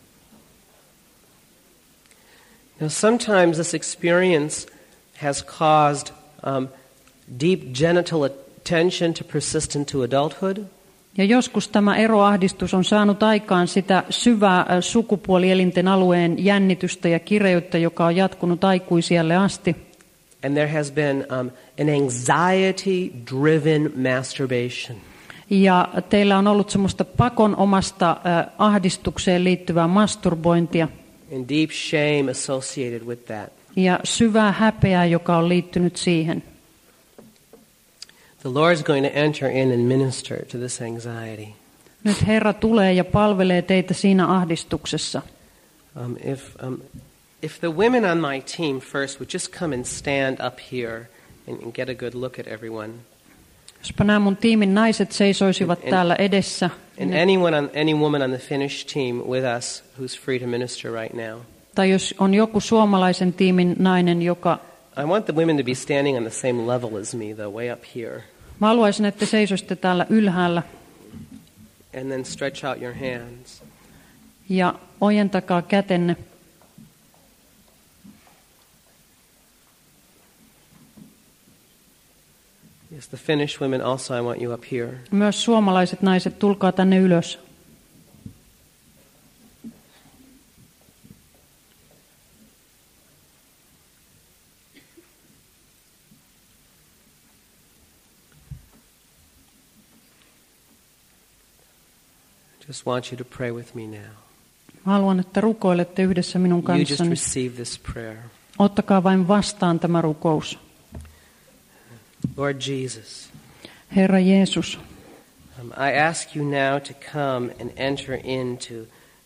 Now, sometimes this experience has caused deep genital attention to persist into adulthood. Ja joskus tämä eroahdistus on saanut aikaan sitä syvää sukupuolielinten alueen jännitystä ja kireyttä, joka on jatkunut aikuisiälle asti. And there has been an anxiety-driven masturbation. Ja teillä on ollut semmoista pakonomasta ahdistukseen liittyvää masturbointia And deep shame associated with that. ja syvää häpeää, joka on liittynyt siihen. The Lord is going to enter in and minister to this anxiety. Nyt Herra tulee ja palvelee teitä siinä ahdistuksessa. If the women on my team first would just come and stand up here and get a good look at everyone. Jospa nämä mun tiimin naiset seisoisivat täällä edessä. And any woman on the Finnish team with us who's free to minister right now. Tai jos on joku suomalaisen tiimin nainen, joka... I want the women to be standing on the same level as me, though, way up here. Mä haluaisin, että te seisoisitte täällä ylhäällä And then stretch out your hands. ja ojentakaa kätenne. Yes, the Finnish women also, I want you up here. Myös suomalaiset naiset, tulkaa tänne ylös. Just want you to pray with me now. Mä haluan, että rukoilette yhdessä minun You just kanssani. receive this prayer. Ottakaa vain vastaan tämä rukous. Lord Jesus, Herra Jeesus, I ask you now to come and enter into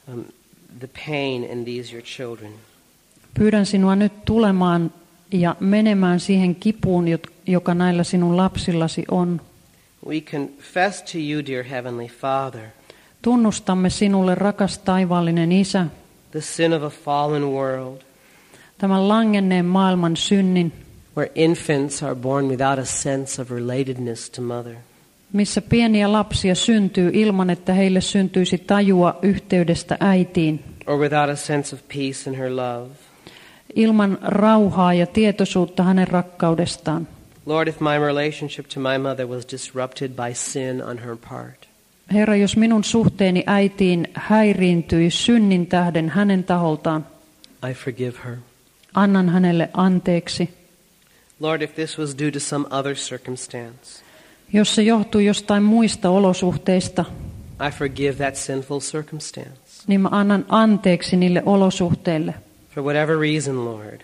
the pain in these your children. pyydän sinua nyt tulemaan ja menemään siihen kipuun, joka näillä sinun lapsillasi on. We confess to you, dear Heavenly Father, Tunnustamme sinulle, rakas taivaallinen Isä, the sin of a fallen world, tämän langenneen maailman synnin, where infants are born without a sense of relatedness to mother. missä pieniä lapsia syntyy ilman, että heille syntyisi tajua yhteydestä äitiin, Or without a sense of peace in her love. ilman rauhaa ja tietoisuutta hänen rakkaudestaan. Lord, if my relationship to my mother was disrupted by sin on her part, Herra, jos minun suhteeni äitiin häiriintyi synnin tähden hänen taholtaan, I forgive her. annan hänelle anteeksi. Lord, if this was due to some other circumstance, Jos se johtuu jostain muista olosuhteista, I forgive that sinful circumstance. niin mä annan anteeksi niille olosuhteille. For whatever reason, Lord,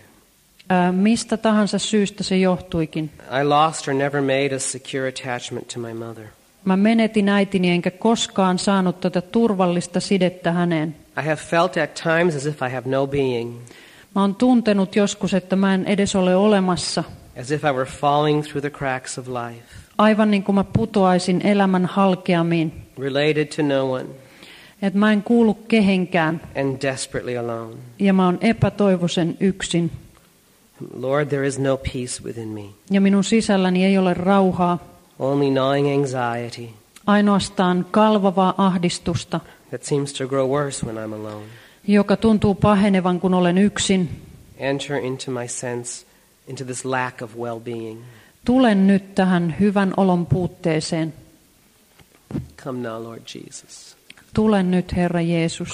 Mistä tahansa syystä se johtuikin. I lost or never made a secure attachment to my mother. Mä menetin äitini enkä koskaan saanut tätä turvallista sidettä häneen. I have felt at times as if I have no being, Mä oon tuntenut joskus, että mä en edes ole olemassa. as if I were falling through the cracks of life, Aivan niin kuin mä putoaisin elämän halkeamiin. related to no one, Että mä en kuulu kehenkään and desperately alone. ja mä oon epätoivoisen yksin. Lord, there is no peace within me, Ja minun sisälläni ei ole rauhaa, only gnawing anxiety ainoastaan kalvavaa ahdistusta, that seems to grow worse when I'm alone. joka tuntuu pahenevan, kun olen yksin. Enter into my sense, into this lack of well-being. Tulen nyt tähän hyvän olon puutteeseen. Come now, Lord Jesus. Tulen nyt, Herra Jeesus.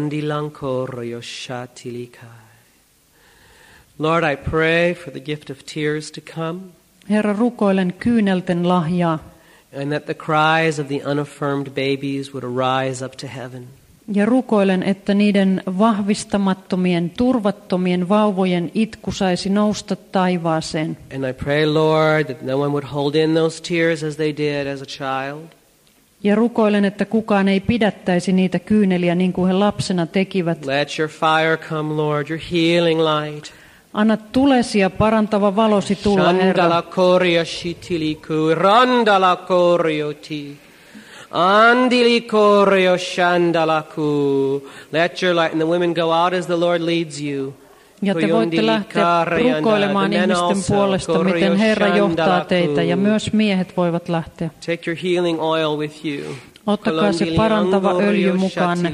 Lord, I pray for the gift of tears to come, Herra, rukoilen kyynelten lahjaa and that the cries of the unaffirmed babies would arise up to heaven. ja rukoilen, että niiden vahvistamattomien, turvattomien vauvojen itku saisi nousta taivaaseen. And I pray, Lord, that no one would hold in those tears as they did as a child. Ja rukoilen, että kukaan ei pidättäisi niitä kyyneliä niin kuin he lapsena tekivät. Let your fire come, Lord, your healing light. Anna tulesi ja parantava valosi tulla, Herra. Shandala koria shitiliku, randala korioti. Andili korio shandalaku. Let your light, and the women go out as the Lord leads you. Ja te voitte lähteä rukoilemaan ihmisten puolesta, miten Herra johtaa teitä, ja myös miehet voivat lähteä. Take your healing oil with you. Ottakaa se parantava öljy mukaanne.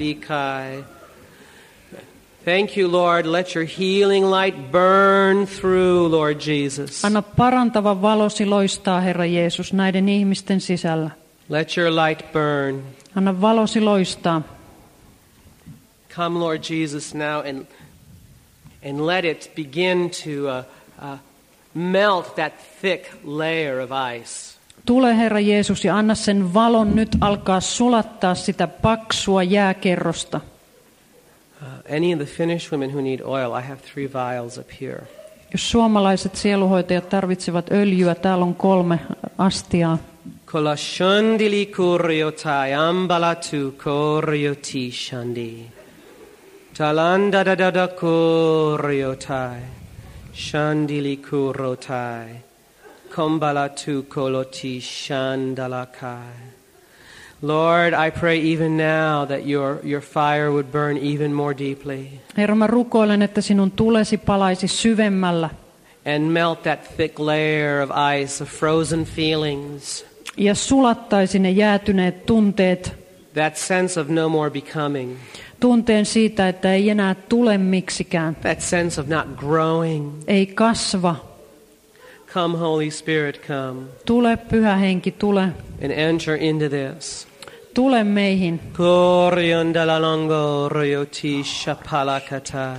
Thank you, Lord. Let your healing light burn through, Lord Jesus. Anna parantava valosi loistaa, Herra Jeesus, näiden ihmisten sisällä. Let your light burn. Anna valosi loistaa. Come, Lord Jesus, now and let it begin to melt that thick layer of ice. Tule, Herra Jeesus, ja anna sen valon nyt alkaa sulattaa sitä paksua jääkerrosta. Any of the Finnish women who need oil, I have 3 vials up here. Jos suomalaiset sieluhoitajat tarvitsevat öljyä, täällä on 3 astiaa. Kola shandili kuriotai ambalatu korioti shandi. Talanda da kuriotai. Shandili kurotai. Kombalatu koloti shandalakai. Lord, I pray even now that your fire would burn even more deeply. Herra, mä rukoilen, että sinun tulesi palaisi syvemmällä. And melt that thick layer of ice, of frozen feelings. Ja sulattaisi ne jäätyneet tunteet. That sense of no more becoming. Tunteen siitä, että ei enää tule miksikään. That sense of not growing. Ei kasva. Come, Holy Spirit, come. Tule, Pyhä Henki, tule. And enter into this. Tule meihin. Koriondalalangoriyoti shapalakatai.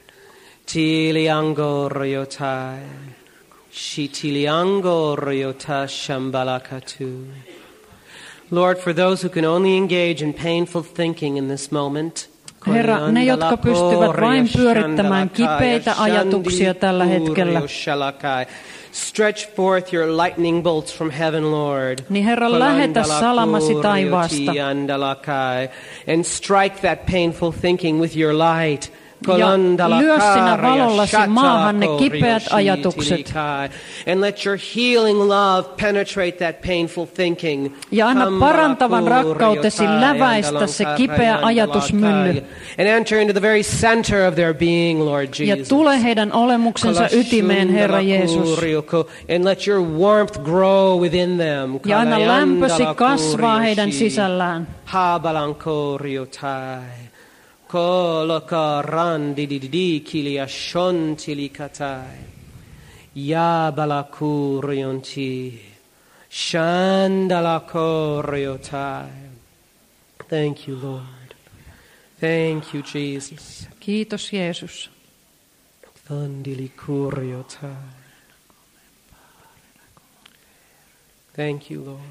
Tiliangoriotai. Shitiliangoriota shambalakatu. Lord, for those who can only engage in painful thinking in this moment, Herra, ne, jotka pystyvät vain pyörittämään kipeitä ajatuksia tällä hetkellä, stretch forth your lightning bolts from heaven, Lord. Niin Herra, lähetä salamasi taivaasta. And strike that painful thinking with your light. Ja lyö sinä valollasi maahan ne kipeät ajatukset. And let your healing love penetrate that painful thinking. Ja anna parantavan rakkautesi läväistä se kipeä ajatusmylly. And enter into the very center of their being, Lord Jesus. Ja tule heidän olemuksensa ytimeen, Herra Jeesus. And let your warmth grow within them. Ja anna lämpösi kasvaa heidän sisällään. Koloka randi di kilia shontili katai. Ya balakurionti. Shandala koriotai. Thank you, Lord. Thank you, Jesus. Kiitos, Jeesus. Thandili kuriotai. Thank you, Lord.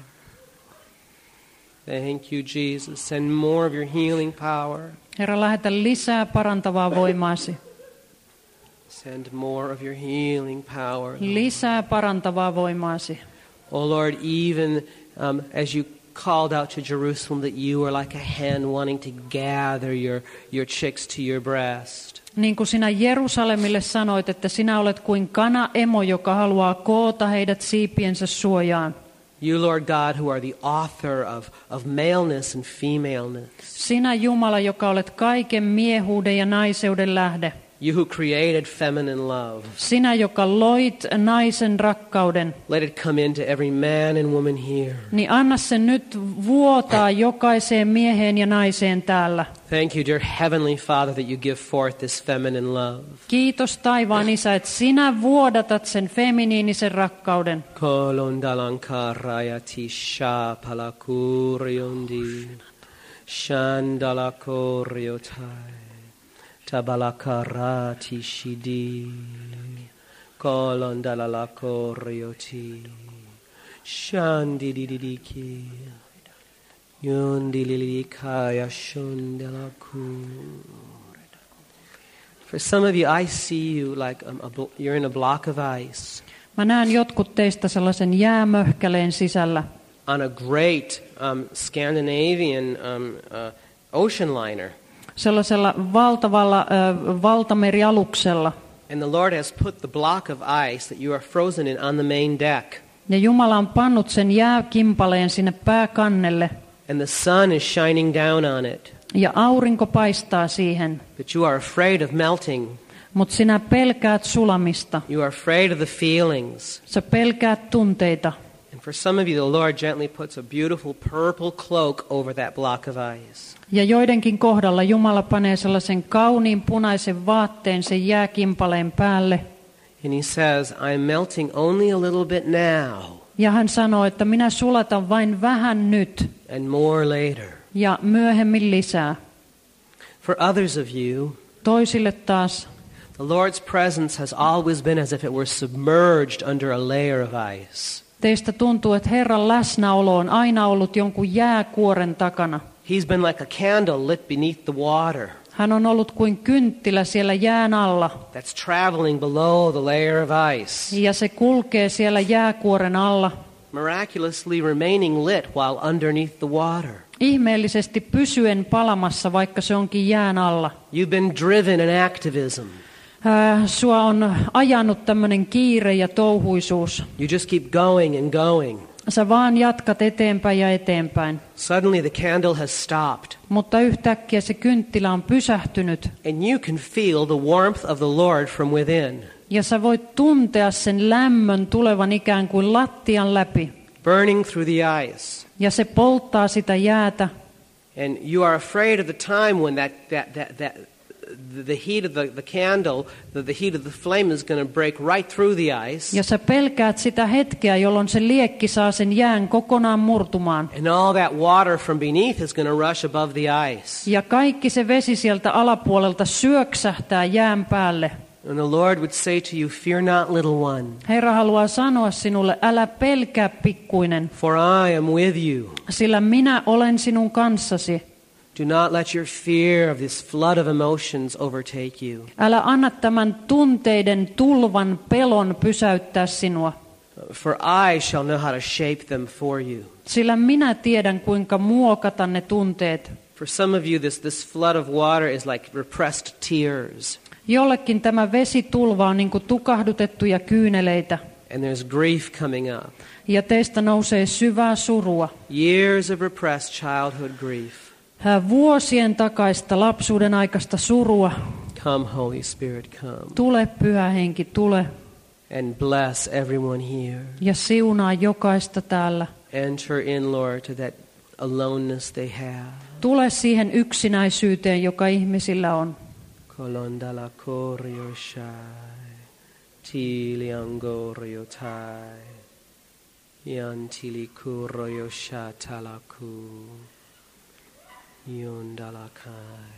Thank you, Jesus. Send more of your healing power. Herra, lähetä lisää parantavaa voimaasi. Send more of your healing power. Lord. Lisää parantavaa voimaasi. Oh Lord, even as you called out to Jerusalem that you were like a hen wanting to gather your chicks to your breast. Niin kuin sinä Jerusalemille sanoit, että sinä olet kuin kana-emo, joka haluaa koota heidät siipiensä suojaan. You, Lord God, who are the author of maleness and femaleness. Sinä Jumala, joka olet kaiken miehuuden ja naiseuden lähde. You who created feminine love. Sinä, joka loit naisen rakkauden. Let it come into every man and woman here. Niin anna sen nyt vuotaa jokaiseen mieheen ja naiseen täällä. Thank you, dear Heavenly Father, that you give forth this feminine love. Kiitos taivaan Isä, että sinä vuodatat sen feminiinisen rakkauden. Kolondalankaraayati shapalakuriondi. Shandalakoriotai. Tabalakarati shidi. Kolondalakorioti. Shandididiki. Yundililikaya shundalaku. For some of you, I see you like you're in a block of ice. Mä näen jotkut teistä sellaisen jäämöhkäleen sisällä. On a great Scandinavian ocean liner. Sellaisella valtavalla valtamerialuksella. And the Lord has put the block of ice that you are frozen in on the main deck. Ja Jumala on pannut sen jääkimpaleen sinne pääkannelle. And the sun is shining down on it. Ja aurinko paistaa siihen. But you are afraid of melting. Mutta sinä pelkäät sulamista. You are afraid of the feelings. Sä pelkäät tunteita. And for some of you, the Lord gently puts a beautiful purple cloak over that block of ice. Ja joidenkin kohdalla Jumala panee sellaisen kauniin punaisen vaatteen sen jääkimpaleen päälle. And he says, I'm melting only a little bit now. Ja hän sanoo, että minä sulatan vain vähän nyt. And more later. Ja myöhemmin lisää. For others of you, toisille taas, the Lord's presence has always been as if it were submerged under a layer of ice. Teistä tuntuu, että Herran läsnäolo on aina ollut jonkun jääkuoren takana. He's been like a candle lit beneath the water. Hän on ollut kuin kynttilä siellä jään alla. That's traveling below the layer of ice. Ja se kulkee siellä jääkuoren alla. Miraculously remaining lit while underneath the water. Ihmeellisesti pysyen palamassa, vaikka se onkin jään alla. You've been driven in activism. Sua on ajanut tämmöinen kiire ja touhuisuus. You just keep going and going. Sä vaan jatkat eteenpäin ja eteenpäin. Suddenly the candle has stopped. Mutta yhtäkkiä se kynttilä on pysähtynyt. And you can feel the warmth of the Lord from within. Ja sä voit tuntea sen lämmön tulevan ikään kuin lattian läpi. Burning through the ice. Ja se polttaa sitä jäätä. And you are afraid of the time when the heat of the candle, the heat of the flame is going to break right through the ice. Ja sä pelkäät sitä hetkeä, jolloin se liekki saa sen jään kokonaan murtumaan. And all that water from beneath is going to rush above the ice. Ja kaikki se vesi sieltä alapuolelta syöksähtää jään päälle. And the Lord would say to you, fear not, little one. Herra haluaa sanoa sinulle, älä pelkää, pikkuinen. For I am with you. Sillä minä olen sinun kanssasi. Do not let your fear of this flood of emotions overtake you. Älä anna tämän tunteiden tulvan pelon pysäyttää sinua. For I shall know how to shape them for you. Sillä minä tiedän, kuinka muokata ne tunteet. For some of you, this flood of water is like repressed tears. Jollekin tämä vesitulva on niin kuin tukahdutettuja kyyneleitä. And there's grief coming up. Ja teistä nousee syvää surua. Years of repressed childhood grief. Vuosien takaista lapsuuden aikaista surua. Come, Holy Spirit, come. Tule, Pyhä Henki, tule. And bless everyone here. Ja siunaa jokaista täällä. Enter in, Lord, to that aloneness they have. Tule siihen yksinäisyyteen, joka ihmisillä on. Kolondala korio shai, tiliangorio tai, yantili kuroyo shatalaku, yondalakai.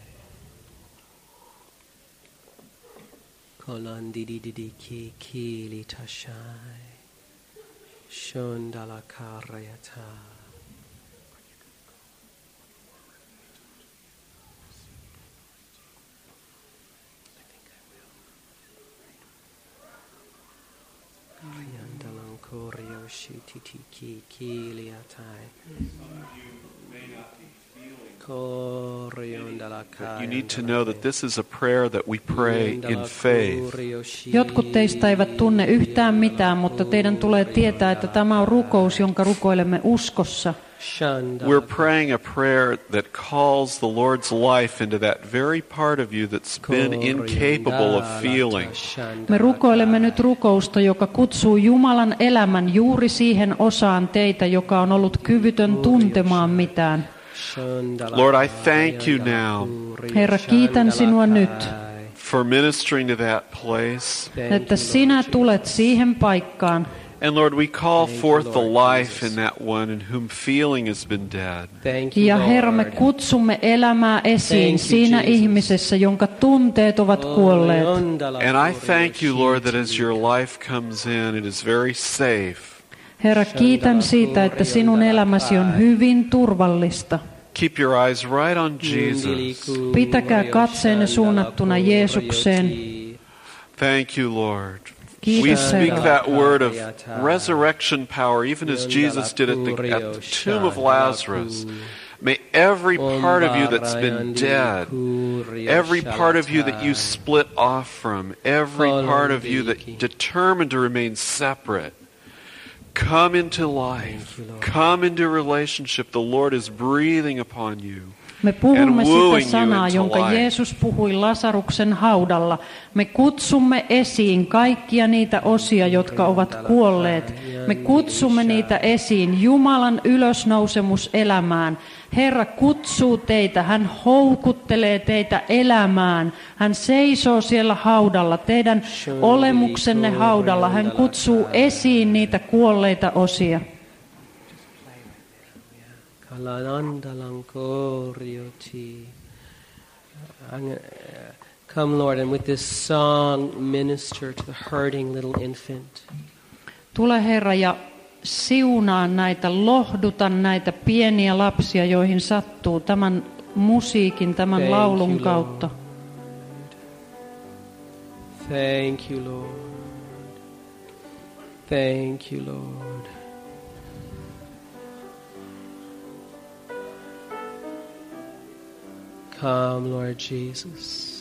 Kolandididiki kili tashai, shondalakarayata. You need to know that this is a prayer that we pray in faith. Jotkut teistä eivät tunne yhtään mitään, mutta teidän tulee tietää, että tämä on rukous, jonka rukoilemme uskossa. We're praying a prayer that calls the Lord's life into that very part of you that's been incapable of feeling. Me rukoilemme nyt rukousta, joka kutsuu Jumalan elämän juuri siihen osaan teitä, joka on ollut kyvytön tuntemaan mitään. Lord, I thank you now. Herra, kiitän sinua nyt, for ministering to that place. että sinä tulet siihen paikkaan. And Lord, we call forth the life in that one in whom feeling has been dead. Ja Herra, me kutsumme elämää esiin siinä ihmisessä, jonka tunteet ovat kuolleet. And I thank you, Lord, that as your life comes in, it is very safe. Herra, kiitän siitä, että sinun elämäsi on hyvin turvallista. Keep your eyes right on Jesus. Pitäkää katseenne suunnattuna Jeesukseen. Thank you, Lord. Kiitos, We speak Herra. that word of resurrection power, even as Jesus did at the tomb of Lazarus. May every part of you that's been dead, every part of you that you split off from, every part of you that determined to remain separate, come into life, come into relationship. The Lord is breathing upon you. Me puhumme sitä sanaa, jonka Jeesus puhui Lasaruksen haudalla. Me kutsumme esiin kaikkia niitä osia, jotka ovat kuolleet. Me kutsumme niitä esiin Jumalan ylösnousemuselämään. Herra kutsuu teitä, hän houkuttelee teitä elämään. Hän seisoo siellä haudalla, teidän olemuksenne haudalla. Hän kutsuu esiin niitä kuolleita osia. Come, Lord, and with this song minister to the hurting little infant. Tule, Herra, ja siunaa näitä, lohduta näitä pieniä lapsia, joihin sattuu tämän musiikin, tämän laulun kautta. Thank you, Lord. Thank you, Lord. Come, Lord Jesus.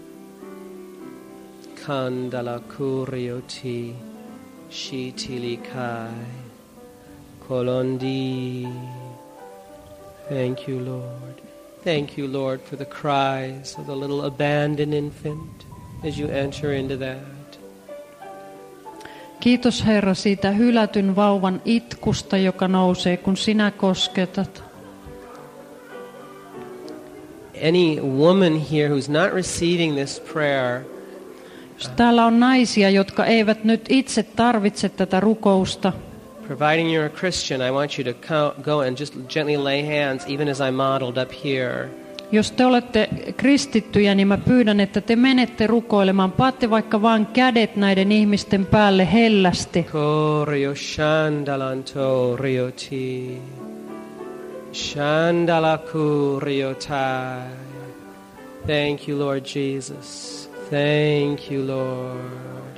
Kandala kurioti, shitilikai, kolondi. Thank you, Lord. Thank you, Lord, for the cries of the little abandoned infant as you enter into that. Kiitos, Herra, siitä hylätyn vauvan itkusta, joka nousee, kun sinä kosketat. Any woman here who's not receiving this prayer, jos täällä on naisia, jotka eivät nyt itse tarvitse tätä rukousta, providing you're a Christian, I want you to go and just gently lay hands, even as I modeled up here. Jos te olette kristittyjä, niin mä pyydän, että te menette rukoilemaan. Paatte vaikka vaan kädet näiden ihmisten päälle hellästi. Korio shandalanto rioti. Shandala kuriotai. Thank you, Lord Jesus. Thank you, Lord.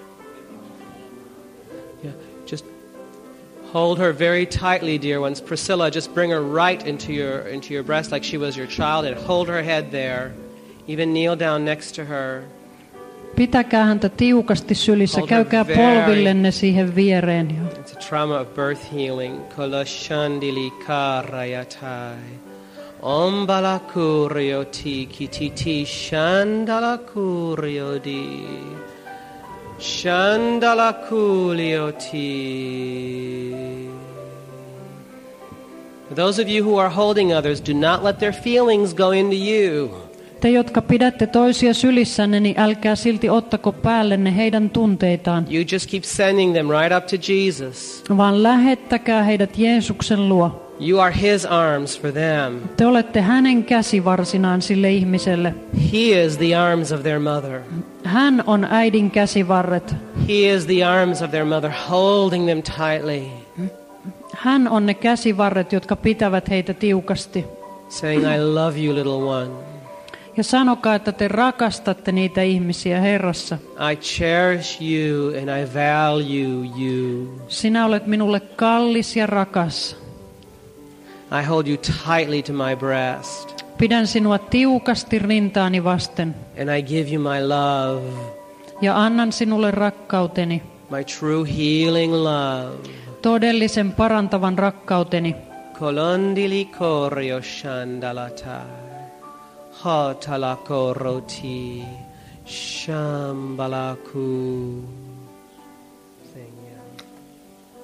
Yeah, just hold her very tightly, dear ones. Priscilla, just bring her right into your breast like she was your child and hold her head there. Even kneel down next to her. Pitäkää häntä tiukasti sylissä, käykää polvillenne siihen viereen. It's a trauma of birth healing. Koloshandili karayatai. Ombala kurioti kititi shandala kuriodi. Shandala kulioti. For those of you who are holding others, do not let their feelings go into you. Te, jotka pidätte toisia sylissänne, niin älkää silti ottako päällenne heidän tunteitaan. You just keep sending them right up to Jesus. Vaan lähettäkää heidät Jeesuksen luo. You are his arms for them. Te olette hänen käsivarsinaan sille ihmiselle. He is the arms of their mother. Hän on äidin käsivarret. He is the arms of their mother, holding them tightly. Hän on ne käsivarret, jotka pitävät heitä tiukasti. Saying, I love you, little one. Ja sanokaa, että te rakastatte niitä ihmisiä Herrassa. I cherish you and I value you. Sinä olet minulle kallis ja rakas. I hold you tightly to my breast. Pidän sinua tiukasti rintaani vasten. And I give you my love. Ja annan sinulle rakkauteni. My true healing love. Todellisen parantavan rakkauteni. Kolondili koryo shandalata. Hatala koroti. Shambalaku.